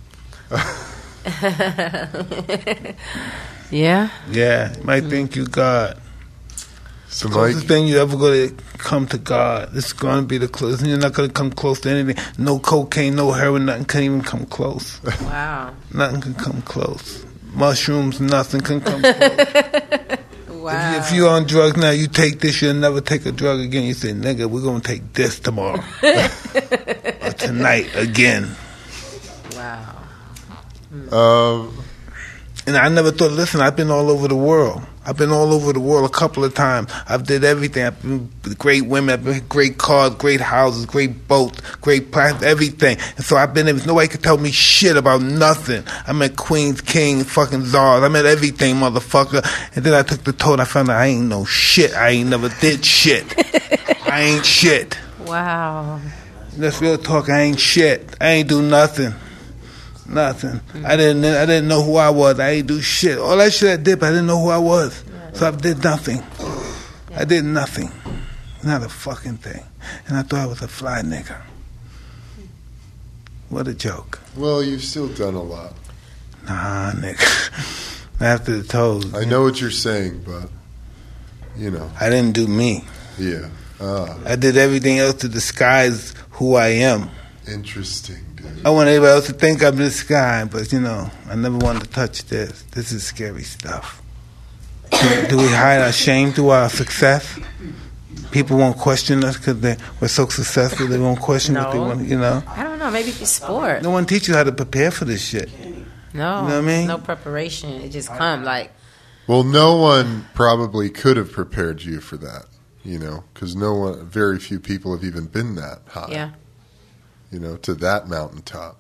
Yeah. Yeah, you might think you're God. So, The closest Mike, thing you ever going to come to God. It's going to be the closest. You're not going to come close to anything. No cocaine, no heroin, nothing can even come close. Wow. Nothing can come close. Mushrooms, nothing can come close. Wow. If you're on drugs now, you take this, you'll never take a drug again. You say, nigga, we're going to take this tomorrow. Or tonight again. Wow. And I never thought, listen, I've been all over the world. I've been all over the world a couple of times. I've did everything. I've been with great women. I've been with great cars, great houses, great boats, great planes, everything. And so I've been, nobody could tell me shit about nothing. I met queens, kings, fucking czars. I met everything, motherfucker. And then I took the toll and I found out I ain't no shit. I ain't never did shit. I ain't shit. Wow. That's real talk. I ain't shit. I ain't do nothing. Nothing. I didn't know who I was. I ain't do shit. All that shit I did, but I didn't know who I was. So I did nothing. I did nothing. Not a fucking thing. And I thought I was a fly nigga. What a joke. well, you've still done a lot. Nah, nigga. After the toes. I know what you're saying, but, you know. I didn't do me. Yeah. I did everything else to disguise who I am. Interesting, dude. I want everybody else to think I'm this guy, but, I never wanted to touch this. This is scary stuff. Do we hide our shame through our success? People won't question us because we're so successful. They won't question what they want, I don't know. Maybe it's sport. No one teaches you how to prepare for this shit. No. You know what I mean? No preparation. It just come like. Well, no one probably could have prepared you for that, because very few people have even been that high. Yeah. To that mountaintop,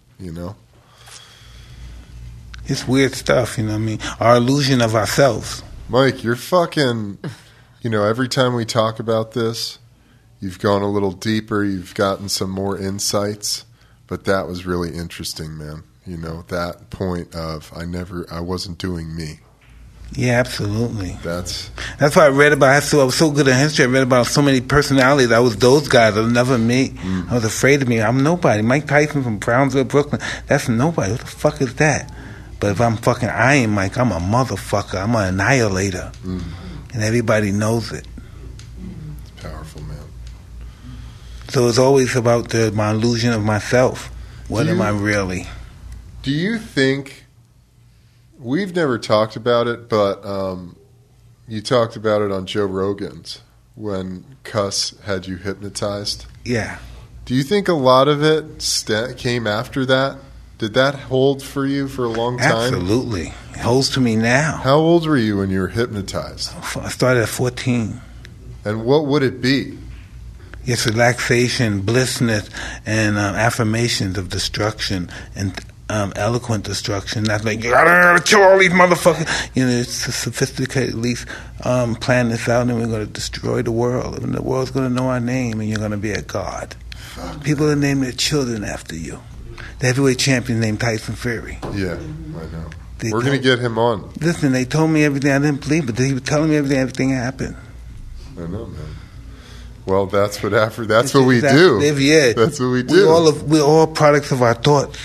It's weird stuff, you know what I mean? Our illusion of ourselves. Mike, you're fucking, every time we talk about this, you've gone a little deeper, you've gotten some more insights, but that was really interesting, man. That point of I wasn't doing me. Yeah, absolutely. That's why I read about. I was so good at history. I read about so many personalities. I was those guys. I was never me. I was afraid of me. I'm nobody. Mike Tyson from Brownsville, Brooklyn. That's nobody. Who the fuck is that? But if I'm fucking Iron Mike, I'm a motherfucker. I'm an annihilator, and everybody knows it. It's powerful, man. So it's always about my illusion of myself. What am I really? Do you think? We've never talked about it, but you talked about it on Joe Rogan's when Cuss had you hypnotized. Yeah. Do you think a lot of it came after that? Did that hold for you for a long time? Absolutely. It holds to me now. How old were you when you were hypnotized? I started at 14. And what would it be? It's relaxation, blissness, and affirmations of destruction and eloquent destruction. Not like, you gotta kill all these motherfuckers. It's a sophisticated, at least, plan this out and we're going to destroy the world. And the world's going to know our name and you're going to be a god. People are naming their children after you. The heavyweight champion named Tyson Fury. Yeah, I know. We're going to get him on. Listen, they told me everything. I didn't believe it. He was telling me everything happened. I know, man. Well, that's what we do. Yeah. That's what we do. We're all products of our thoughts.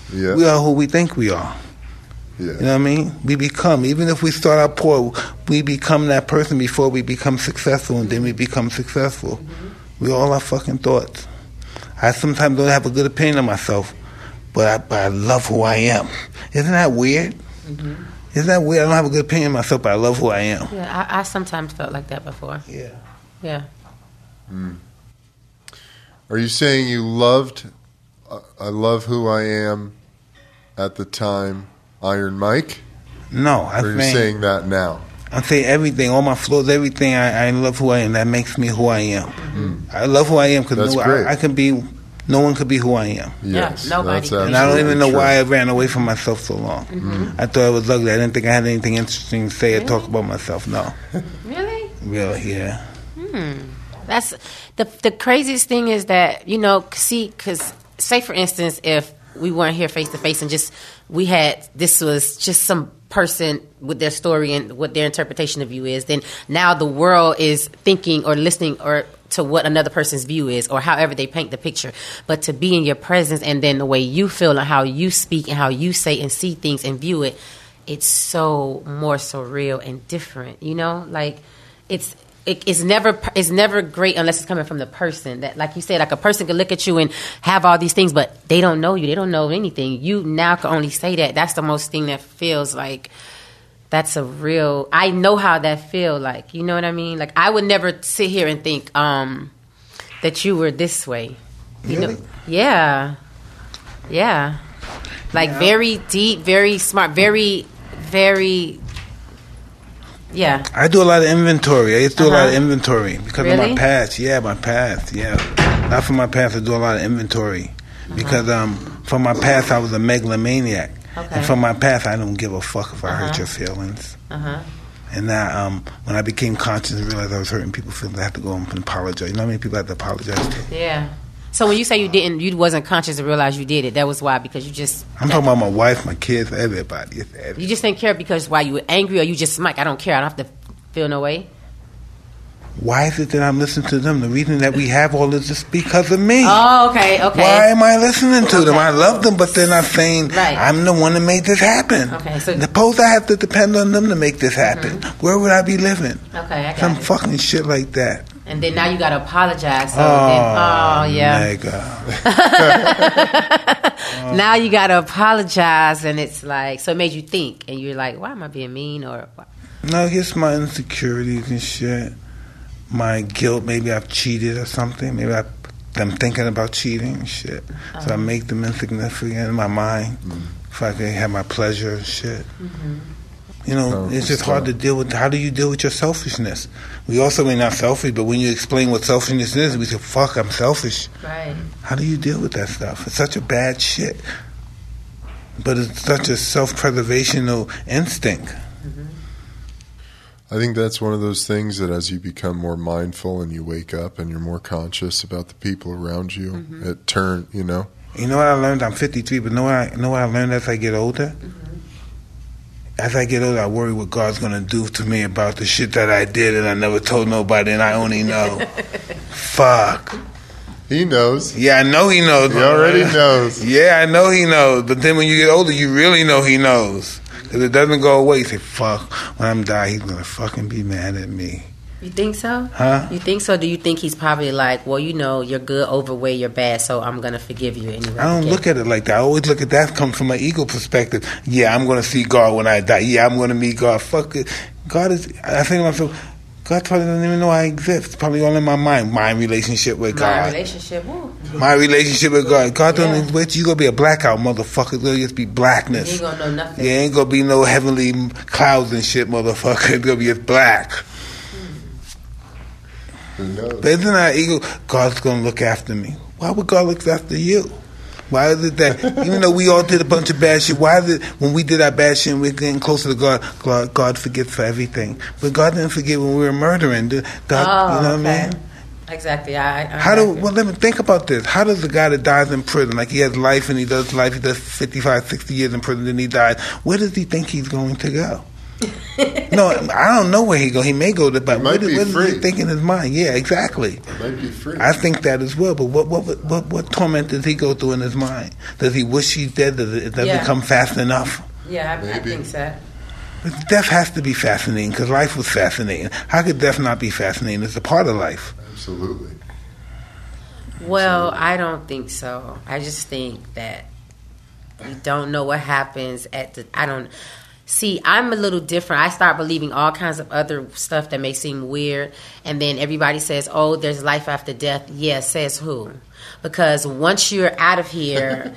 Yeah. We are who we think we are. Yeah. You know what I mean? We become, even if we start out poor, we become that person before we become successful, and then we become successful. We all have fucking thoughts. I sometimes don't have a good opinion of myself, but I love who I am. Isn't that weird? Isn't that weird? I don't have a good opinion of myself, but I love who I am. Yeah, I sometimes felt like that before. Yeah. Yeah. Are you saying you loved I love who I am at the time Iron Mike? No, Or are you saying that now? I say everything, all my flaws, everything. I love who I am. That makes me who I am. I love who I am because I can be. No one could be who I am. Yes, yeah, nobody. And I don't even know why I ran away from myself so long. I thought I was ugly. I didn't think I had anything interesting to say or talk about myself. No. Really? Really, yeah. That's the craziest thing is that, you know, see, because say for instance, if we weren't here face to face and just this was just some person with their story and what their interpretation of you is, then now the world is thinking or listening or to what another person's view is or however they paint the picture. But to be in your presence and then the way you feel and how you speak and how you say and see things and view it, it's so more surreal and different, you know? Like it's never great unless it's coming from the person. That, like you said, like a person can look at you and have all these things, but they don't know you. They don't know anything. You now can only say that. That's the most thing that feels like that's a real. I know how that feel like. You know what I mean? Like I would never sit here and think that you were this way. You Really? know? Yeah. Like very deep, very smart, very, very. Yeah. I do a lot of inventory. I used to do a lot of inventory because of Really? my past. Yeah, my past. Yeah. Not from my past, I do a lot of inventory. Because from my past, I was a megalomaniac. Okay. And from my past, I don't give a fuck if I hurt your feelings. And now, when I became conscious and realized I was hurting people's feelings, I had to go and apologize. You know how many people I had to apologize to? Yeah. So when you say you wasn't conscious and realized you did it, that was why? Because you just... I'm talking about my wife, my kids, everybody. It's everybody. You just didn't care because why you were angry or you just, Mike, I don't care. I don't have to feel no way. Why is it that I'm listening to them? The reason that we have all this is because of me. Oh, okay. Why am I listening to them? I love them, but they're not saying, Right. I'm the one that made this happen. Okay, so- Suppose I have to depend on them to make this happen. Where would I be living? Okay, I got Some it. fucking shit like that. And then now you got to apologize. So yeah. Nigga. Now you got to apologize and it's like, so it made you think. And you're like, why am I being mean or what? No, it's my insecurities and shit. My guilt, maybe I've cheated or something. Maybe I'm thinking about cheating and shit. So I make them insignificant in my mind. If I can have my pleasure and shit. You know, it's just hard to deal with. How do you deal with your selfishness? We also may not selfish, but when you explain what selfishness is, we say, fuck, I'm selfish. Right. How do you deal with that stuff? It's such a bad shit. But it's such a self-preservational instinct. I think that's one of those things that as you become more mindful and you wake up and you're more conscious about the people around you, it turns, you know. You know what I learned? I'm 53, but know what I learned as I get older? As I get older, I worry what God's going to do to me about the shit that I did and I never told nobody and I only know. Fuck. He knows. Yeah, I know he knows. He already knows. Yeah, I know he knows. But then when you get older, you really know he knows. Because it doesn't go away. You say, fuck, when I'm dying, he's going to fucking be mad at me. You think so? Huh? You think so? Do you think he's probably like, well, you know, you're good, overweight, you're bad, so I'm going to forgive you anyway? I don't look at it like that. I always look at that comes from my ego perspective. Yeah, I'm going to see God when I die. Yeah, I'm going to meet God. Fuck it. God is, I think to myself, God probably doesn't even know I exist. It's probably all in my mind. My relationship with God. My relationship, woo. My relationship with God. God don't exist. You going to be a blackout, motherfucker. There'll just be blackness. You ain't going to know nothing. Yeah, ain't going to be no heavenly clouds and shit, motherfucker. It's going to be just black. Who knows? But isn't our ego, God's going to look after me? Why would God look after you? Why is it that, even though we all did a bunch of bad shit, why is it when we did our bad shit and we're getting closer to God, God forgets for everything? But God didn't forget when we were murdering. God, you know what I mean? Exactly. Well, let me think about this. How does a guy that dies in prison, like he has life and he does 55, 60 years in prison, then he dies, where does he think he's going to go? No, I don't know where he go. He may go to, but what be does free. he think in his mind? Yeah, exactly. It might be free. I think that as well. But what torment does he go through in his mind? Does he wish he's dead? Does it come fast enough? Yeah, I Maybe. think so. Death has to be fascinating because life was fascinating. How could death not be fascinating? It's a part of life. Absolutely. Well, I don't think so. I just think that you don't know what happens See, I'm a little different. I start believing all kinds of other stuff that may seem weird, and then everybody says, "Oh, there's life after death." Yeah, says who? Because once you're out of here,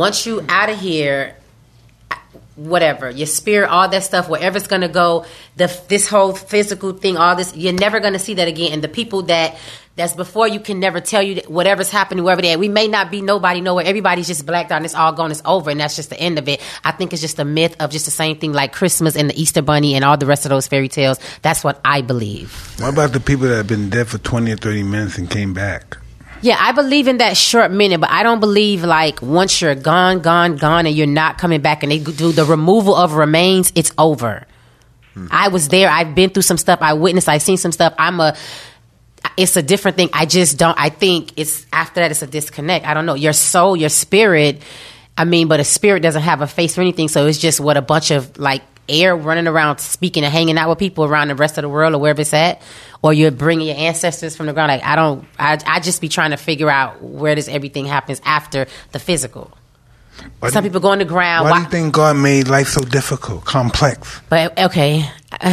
whatever, your spirit, all that stuff, wherever it's going to go, this whole physical thing, all this, you're never going to see that again. And the people that's before you can never tell you that whatever's happening, wherever they are. We may not be nobody nowhere. Everybody's just blacked out and it's all gone, it's over, and that's just the end of it. I think it's just a myth of just the same thing like Christmas and the Easter Bunny and all the rest of those fairy tales. That's what I believe. What about the people that have been dead for 20 or 30 minutes and came back? Yeah, I believe in that short minute, but I don't believe like once you're gone, and you're not coming back and they do the removal of remains, it's over. I was there. I've been through some stuff. I witnessed. I've seen some stuff. It's a different thing. I think it's after that it's a disconnect. I don't know. Your soul, your spirit, but a spirit doesn't have a face or anything. So it's just what a bunch of like air running around speaking and hanging out with people around the rest of the world or wherever it's at. Or you're bringing your ancestors from the ground. Like I just be trying to figure out where does everything happens after the physical. Some people go on the ground. Why do you think God made life so difficult, complex? But okay.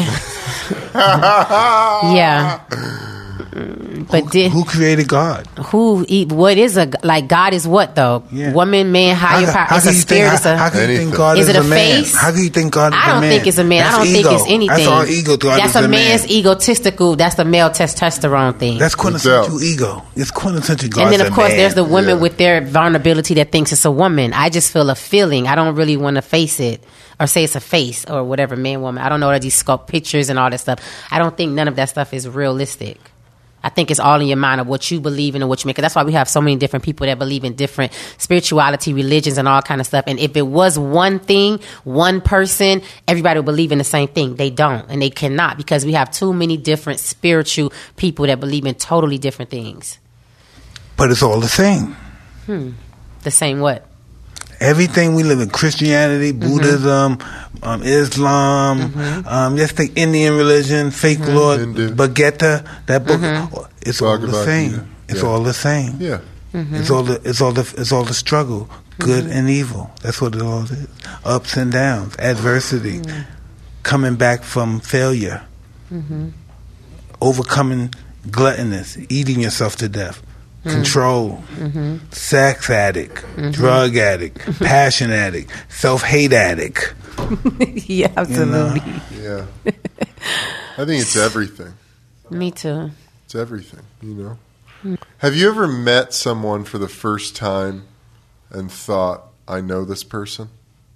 Yeah. But who created God? What is God is what though? Yeah. Woman, man, higher power. It's a spirit. How can you think God is it a a man? face? How can you think God is a man? I don't think it's a man. I don't think it's anything. That's all ego. That's a man's egotistical. That's the male testosterone thing. That's quintessential ego. It's quintessential God. And then of course there's the women with their vulnerability that thinks it's a woman. I just feel a feeling. I don't really want to face it. Or say it's a face or whatever, man, woman. I don't know what these sculpt pictures and all that stuff. I don't think none of that stuff is realistic. I think it's all in your mind of what you believe in and what you make. That's why we have so many different people that believe in different spirituality, religions, and all kind of stuff. And if it was one thing, one person, everybody would believe in the same thing. They don't, and they cannot because we have too many different spiritual people that believe in totally different things. But it's all the same. The same what? Everything we live in, Christianity, Buddhism, Islam, just the Indian religion, fake Lord, Bhagavad, that book, it's all the same. It's all the same. Yeah. It's all the struggle, good and evil. That's what it all is. Ups and downs, adversity, coming back from failure, overcoming gluttonous, eating yourself to death. Control, sex addict, drug addict, passion addict, self-hate addict. Yeah, absolutely. Yeah. I think it's everything. Me too. It's everything, Have you ever met someone for the first time and thought, I know this person?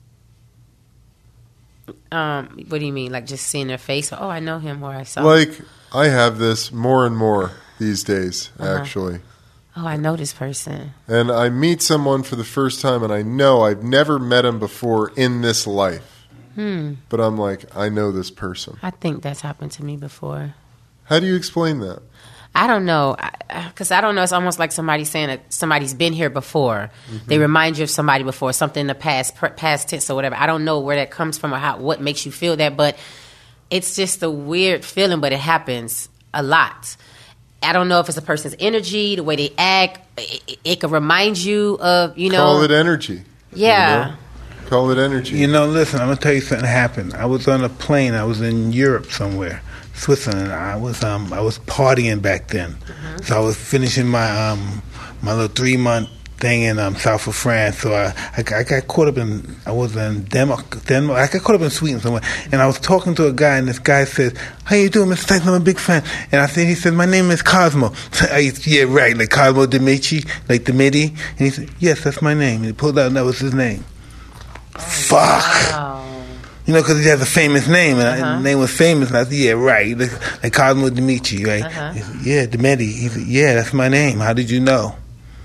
What do you mean? Like just seeing their face? Oh, I know him or I saw him. Like, I have this more and more these days, actually. Oh, I know this person. And I meet someone for the first time, and I know I've never met him before in this life. But I'm like, I know this person. I think that's happened to me before. How do you explain that? I don't know. Because I don't know. It's almost like somebody saying that somebody's been here before. They remind you of somebody before, something in the past tense or whatever. I don't know where that comes from or what makes you feel that, but it's just a weird feeling, but it happens a lot. I don't know if it's a person's energy, the way they act. It could remind you of, Call it energy. Yeah. Call it energy. Listen, I'm going to tell you something happened. I was on a plane. I was in Europe somewhere, Switzerland. I was partying back then. So I was finishing my little 3-month thing in south of France. So I got caught up in, I was in Denmark. I got caught up in Sweden somewhere. And I was talking to a guy, and this guy says, how you doing, Mr. Tyson? I'm a big fan. And he said, my name is Cosmo. Yeah, right, like Cosmo Dimitri, like Dimitri. And he said, yes, that's my name. And he pulled out, and that was his name. Fuck. Wow. Because he has a famous name, and his name was famous. And I said, yeah, right, like Cosmo Dimitri, right? He said, yeah, Dimitri. He said, yeah, that's my name. How did you know?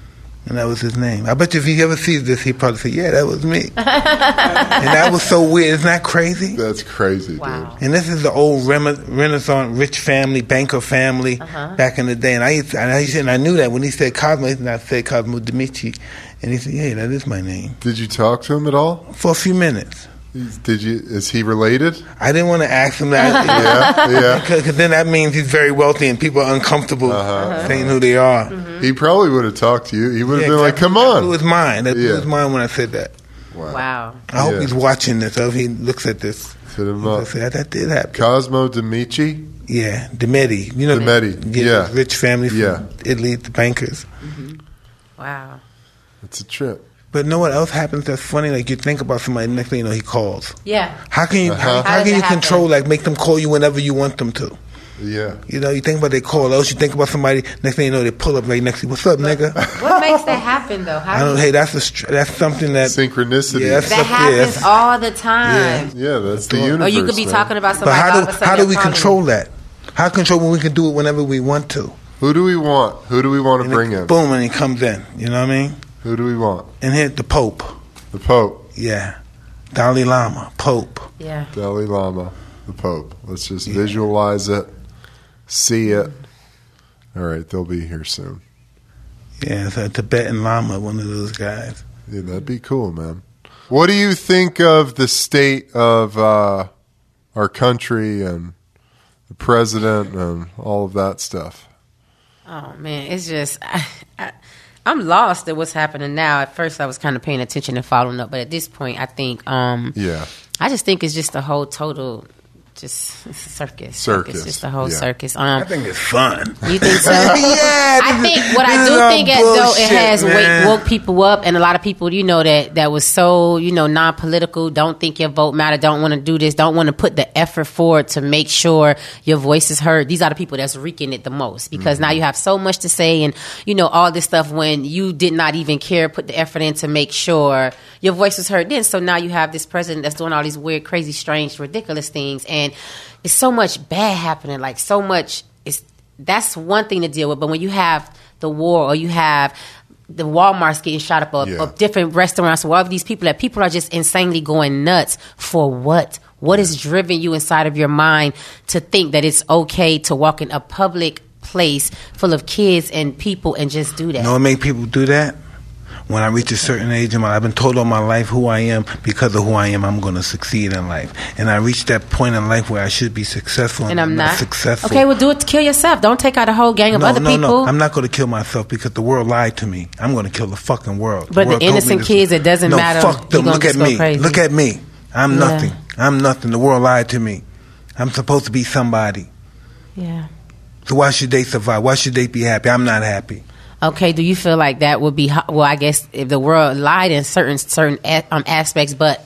And that was his name. I bet you if he ever sees this, he'd probably say, yeah, that was me. And that was so weird. Isn't that crazy? That's crazy, Wow. dude. And this is the old Renaissance rich family, banker family back in the day. And I knew that when he said Cosmo, and I said Cosmo Dimici. And he said, yeah, that is my name. Did you talk to him at all? For a few minutes. Did you? Is he related? I didn't want to ask him that. Yeah. Because then that means he's very wealthy and people are uncomfortable saying who they are. He probably would have talked to you. He would have been exactly. like, "Come on." It was mine. That blew his mind when I said that. Wow. I hope Yeah. he's watching this. I hope he looks at this. Hit him up. That did happen. Cosmo Dimici. Yeah, Dimitti. You know, Dimitti, yeah. Rich family from Yeah. Italy, the bankers. Wow. It's a trip. But know what else happens that's funny? Like you think about somebody, next thing you know, he calls. Yeah. How can you Uh-huh. how How can does you it control happen? like make them call you whenever you want them to? Yeah. You know, you think about their call. Else you think about somebody. Next thing you know, they pull up right next to you. What's up, nigga? What makes that happen though? I don't. Hey, that's something that. Synchronicity. Yeah, that's That happens all the time. Yeah, that's the universe. Or you could be man. talking about But somebody. all of a sudden how do they're we calling control you. that? How control when we can do it whenever we want to? Who do we want? Who do we want to And bring it- in? Boom, and he comes in. You know what I mean? Who do we want? And here the Pope. The Pope. Yeah, Dalai Lama, Pope. Yeah. Dalai Lama. The Pope. Let's just visualize it. See it. All right, they'll be here soon. Yeah, it's a Tibetan Lama, one of those guys. Yeah, that'd be cool, man. What do you think of the state of our country and the president and all of that stuff? Oh man, it's just I'm lost at what's happening now. At first, I was kind of paying attention and following up, but at this point, I think Yeah. I just think it's just a whole total just circus. Circus, Just a whole yeah. circus. I think it's fun. You think so? Yeah, I think what this I is do all think though it bullshit, has man. woke people up, and a lot of people that was so non-political, don't think your vote matter, don't want to do this, don't want to put the effort forward to make sure your voice is heard. These are the people that's wreaking it the most because now you have so much to say and all this stuff when you did not even care, put the effort in to make sure your voice was heard. Then so now you have this president that's doing all these weird, crazy, strange, ridiculous things, and it's so much bad happening, like so much. That's one thing to deal with. But when you have the war or you have the Walmarts getting shot up or different restaurants or all of these people are just insanely going nuts for what? What has driven you inside of your mind to think that it's okay to walk in a public place full of kids and people and just do that? You know what make people do that? When I reach a certain age in my life, I've been told all my life who I am. Because of who I am, I'm going to succeed in life. And I reached that point in life where I should be successful, And I'm not successful. Okay, well, do it to kill yourself. Don't take out a whole gang of other people. No, I'm not going to kill myself because the world lied to me. I'm going to kill the fucking world. But the world told me innocent this. kids, it doesn't matter. Fuck them. You're gonna Look at just go me. crazy. Look at me. I'm Yeah. nothing. I'm nothing. The world lied to me. I'm supposed to be somebody. Yeah. So why should they survive? Why should they be happy? I'm not happy. Okay, do you feel like that would be well? I guess if the world lied in certain aspects, but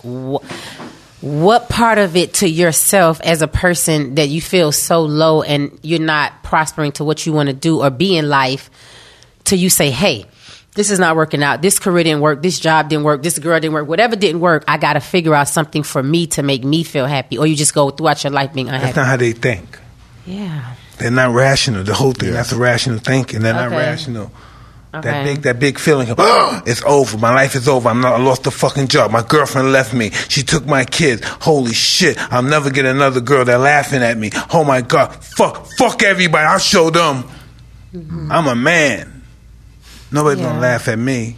what part of it to yourself as a person that you feel so low and you're not prospering to what you want to do or be in life, till you say, "Hey, this is not working out. This career didn't work. This job didn't work. This girl didn't work. Whatever didn't work, I got to figure out something for me to make me feel happy." Or you just go throughout your life being unhappy. That's not how they think. Yeah. They're not rational. The whole thing, Yes. that's irrational thinking. They're not Okay. rational. Okay. That big feeling of, it's over. My life is over. I lost the fucking job. My girlfriend left me. She took my kids. Holy shit. I'll never get another girl. They're laughing at me. Oh my God. Fuck everybody. I'll show them. Mm-hmm. I'm a man. Nobody's Yeah. gonna laugh at me.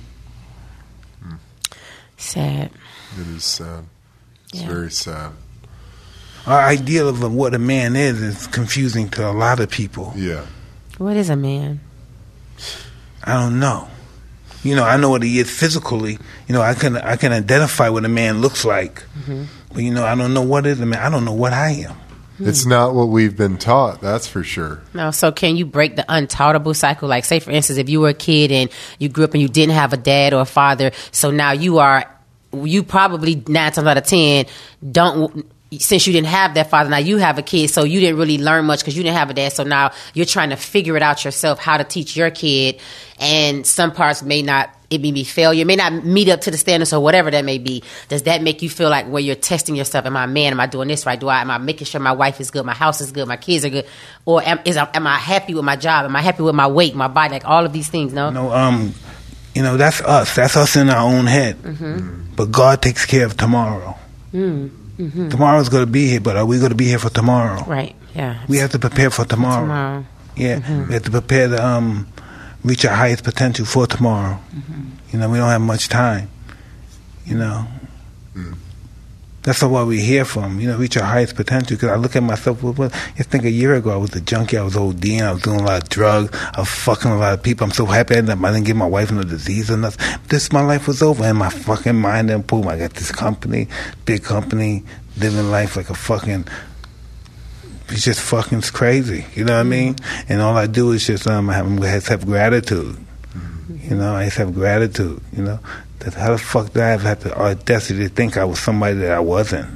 Sad. It is sad. It's Yeah. very sad. Our ideal of what a man is confusing to a lot of people. Yeah. What is a man? I don't know. I know what he is physically. I can identify what a man looks like. Mm-hmm. But I don't know what is a man. I don't know what I am. It's not what we've been taught, that's for sure. No, so can you break the untaughtable cycle? Like, say, for instance, if you were a kid and you grew up and you didn't have a dad or a father, so now you probably 9 times out of 10 don't. Since you didn't have that father, now you have a kid, so you didn't really learn much because you didn't have a dad. So now you're trying to figure it out yourself, how to teach your kid, and some parts may not. It may be failure, may not meet up to the standards or whatever that may be. Does that make you feel like where you're testing yourself? Am I a man? Am I doing this right? Am I making sure my wife is good, my house is good, my kids are good, or am I happy with my job? Am I happy with my weight, my body, like all of these things? No. that's us. That's us in our own head. But God takes care of tomorrow. Tomorrow's going to be here, but are we going to be here for tomorrow? Right, yeah. We have to prepare for tomorrow. Yeah, we have to prepare to reach our highest potential for tomorrow. We don't have much time. That's not what we're here from. Reach our highest potential. Because I look at myself. Just think a year ago, I was a junkie. I was ODing. I was doing a lot of drugs. I was fucking a lot of people. I'm so happy I didn't give my wife no disease or nothing. My life was over, and my fucking mind didn't boom. I got this company, big company, living life like a fucking. It's just fucking crazy. You know what I mean? And all I do is just have gratitude. I just have gratitude. How the fuck did I have the audacity to think I was somebody that I wasn't?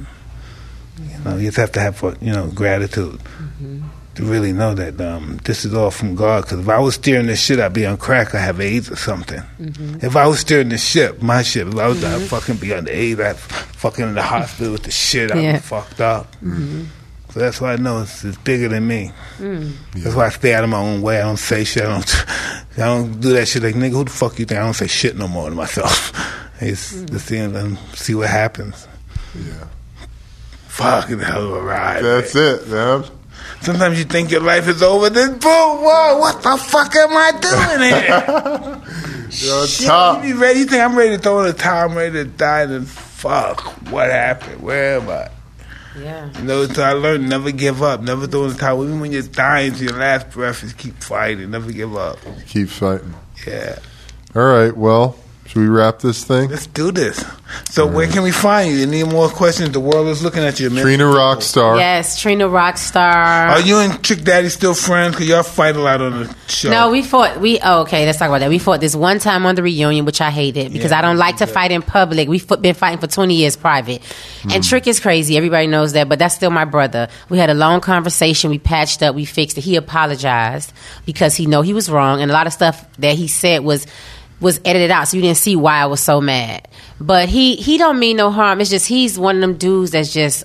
You just have to have gratitude to really know that this is all from God. Because if I was steering this shit, I'd be on crack. I'd have AIDS or something. If I was steering this ship, my ship, if I was I'd fucking be on the AIDS. I'd fucking in the hospital with the shit. I'd be fucked up. So that's why I know it's bigger than me. That's why I stay out of my own way. I don't say shit. I don't do that shit like, nigga, who the fuck you think? I don't say shit no more to myself. It's see what happens. Yeah. Fucking hell of a ride. That's it, man. Sometimes you think your life is over, then boom, whoa, what the fuck am I doing here? You're on top. You be ready? You think I'm ready to throw in the towel, I'm ready to die, then fuck, what happened? Where am I? Yeah. So I learned never give up, never throw in the towel. Even when you're dying to your last breath, is keep fighting, never give up. Keep fighting. Yeah. All right, well, should we wrap this thing? Let's do this. So where can we find you? Any more questions? The world is looking at you. Trina Rockstar. Yes, Trina Rockstar. Are you and Trick Daddy still friends? Because y'all fight a lot on the show. No, we fought. Okay, let's talk about that. We fought this one time on the reunion, which I hated because I don't like to fight in public. We've been fighting for 20 years private. And Trick is crazy. Everybody knows that, but that's still my brother. We had a long conversation. We patched up. We fixed it. He apologized because he know he was wrong. And a lot of stuff that he said was edited out, so you didn't see why I was so mad. But he don't mean no harm. It's just he's one of them dudes that's just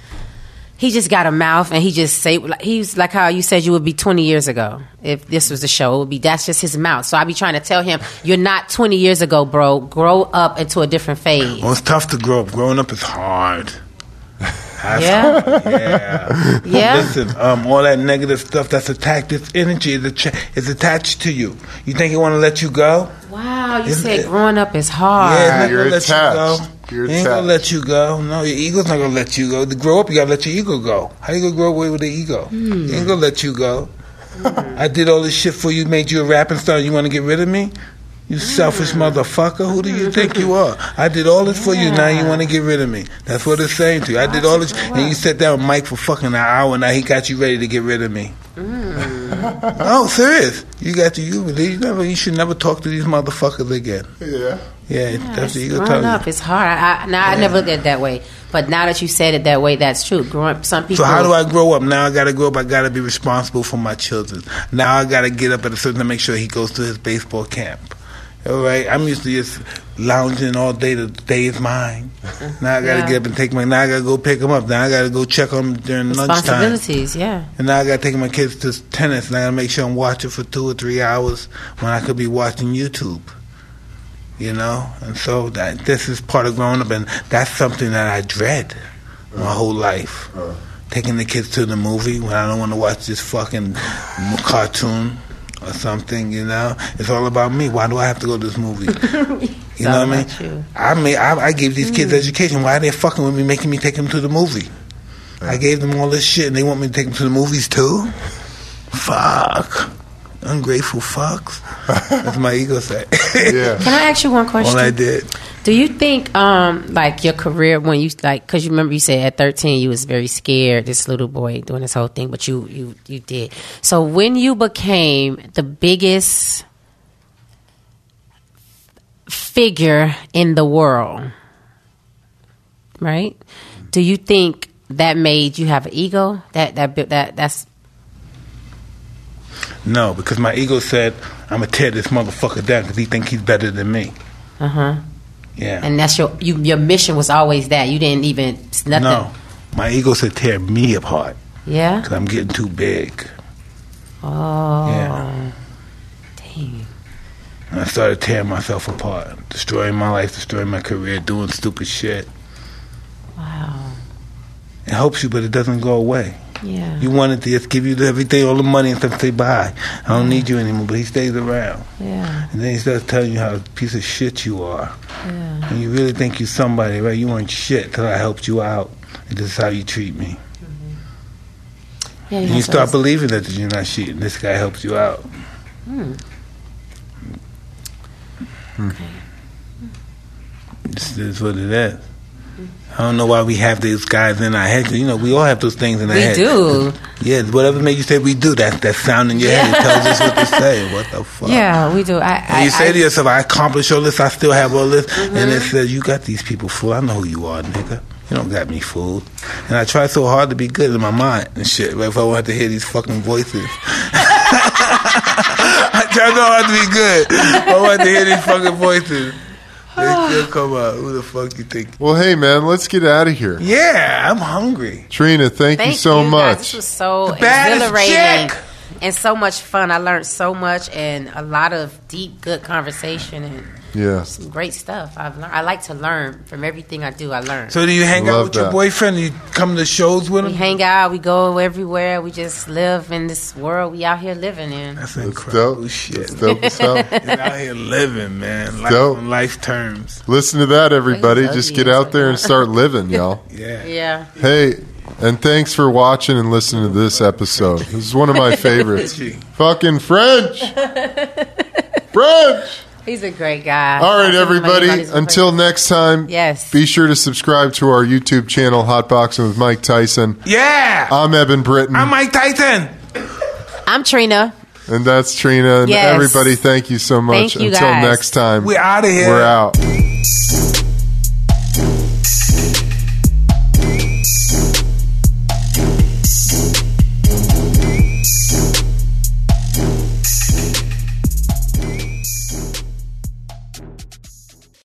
he just got a mouth and he just say he's like how you said you would be 20 years ago if this was the show. It would be that's just his mouth. So I be trying to tell him you're not 20 years ago, bro. Grow up into a different phase. Well, it's tough to grow up. Growing up is hard. Yeah. Listen, all that negative stuff that's attacked, this energy is attached to you. You think it want to let you go? Wow, you said growing up is hard. Yeah, you're attached. It ain't gonna let you go. No, your ego's not gonna let you go. To grow up, you gotta let your ego go. How you gonna grow away with the ego? It ain't gonna let you go. I did all this shit for you, made you a rapping star. You want to get rid of me? You selfish motherfucker. Who do you think you are? I did all this for you. Now you want to get rid of me. That's what it's saying to you. I did all this. And you sat down with Mike for fucking an hour. Now he got you ready to get rid of me. Oh, serious. You should never talk to these motherfuckers again. Yeah, that's the ego telling you. Growing up is hard. I never looked at it that way. But now that you said it that way, that's true. Growing up, some people. So how do I grow up? Now I got to grow up. I got to be responsible for my children. Now I got to get up at a certain time to make sure he goes to his baseball camp. All right, I'm used to just lounging all day. The day is mine. Now I got to get up and take now I got to go pick them up. Now I got to go check on them during lunchtime. Responsibilities, yeah. And now I got to take my kids to tennis, and I got to make sure I'm watching for 2 or 3 hours when I could be watching YouTube. And so this is part of growing up, and that's something that I dread my whole life. Taking the kids to the movie when I don't want to watch this fucking cartoon or something, It's all about me. Why do I have to go to this movie? You know what I mean? I gave these kids education. Why are they fucking with me, making me take them to the movie? I gave them all this shit, and they want me to take them to the movies too? Fuck. Ungrateful fucks. That's my ego say. Can I ask you one question? All I did. Do you think, like your career when you because you remember you said at 13 you was very scared, this little boy doing this whole thing, but you did. So when you became the biggest figure in the world, right? Do you think that made you have an ego? That's no, because my ego said I'm gonna tear this motherfucker down because he think he's better than me. Yeah. And that's your mission was always that. You didn't even nothing. No, my ego said tear me apart. Yeah. Because I'm getting too big. Oh. Yeah. Dang. I started tearing myself apart, destroying my life, destroying my career, doing stupid shit. Wow. It helps you, but it doesn't go away. Yeah. You want it to just give you everything, all the money, and stuff, say bye. I don't need you anymore, but he stays around. Yeah. And then he starts telling you how a piece of shit you are. Yeah. And you really think you're somebody, right? You weren't shit till I helped you out. And this is how you treat me. Yeah, And you start believing that you're not shit, and this guy helps you out. This is what it is. I don't know why we have these guys in our head. 'Cause, you know, we all have those things in our head. We do. Yeah, whatever makes you say we do, that sound in your head. It tells us what to say. What the fuck? Yeah, we do. And you say to yourself, I accomplished all this, I still have all this. And it says, you got these people fooled. I know who you are, nigga. You don't got me fooled. And I try so hard to be good in my mind and shit. But if I want to hear these fucking voices. I try so hard to be good. I want to hear these fucking voices. They still come out. Who the fuck you think? Well, hey, man, let's get out of here. Yeah, I'm hungry. Trina, thank you so much. Guys. This was so baddest exhilarating chick. and so much fun. I learned so much and a lot of deep, good conversation and Yeah. some great stuff. I like to learn from everything I do. I learn. So do you hang out Love with your that. boyfriend? You come to shows with We him? hang out. We go everywhere. We just live in this world we out here living in. That's That's incredible dope. shit. That's dope as hell. You're out here living, man. Life Dope. on life terms. Listen to that, everybody. Love Just you. get out there and start living, y'all. Yeah. Yeah. Hey, and thanks for watching and listening to this episode. This is one of my favorites. Fucking French! French! He's a great guy. All right, everybody. Everybody's a Until next time, Yes. be sure to subscribe to our YouTube channel, Hotboxing with Mike Tyson. Yeah. I'm Eben Britton. I'm Mike Tyson. I'm Trina. And that's Trina. And Yes. everybody, thank you so much. Thank you, Until guys. next time, We're out of here. we're out.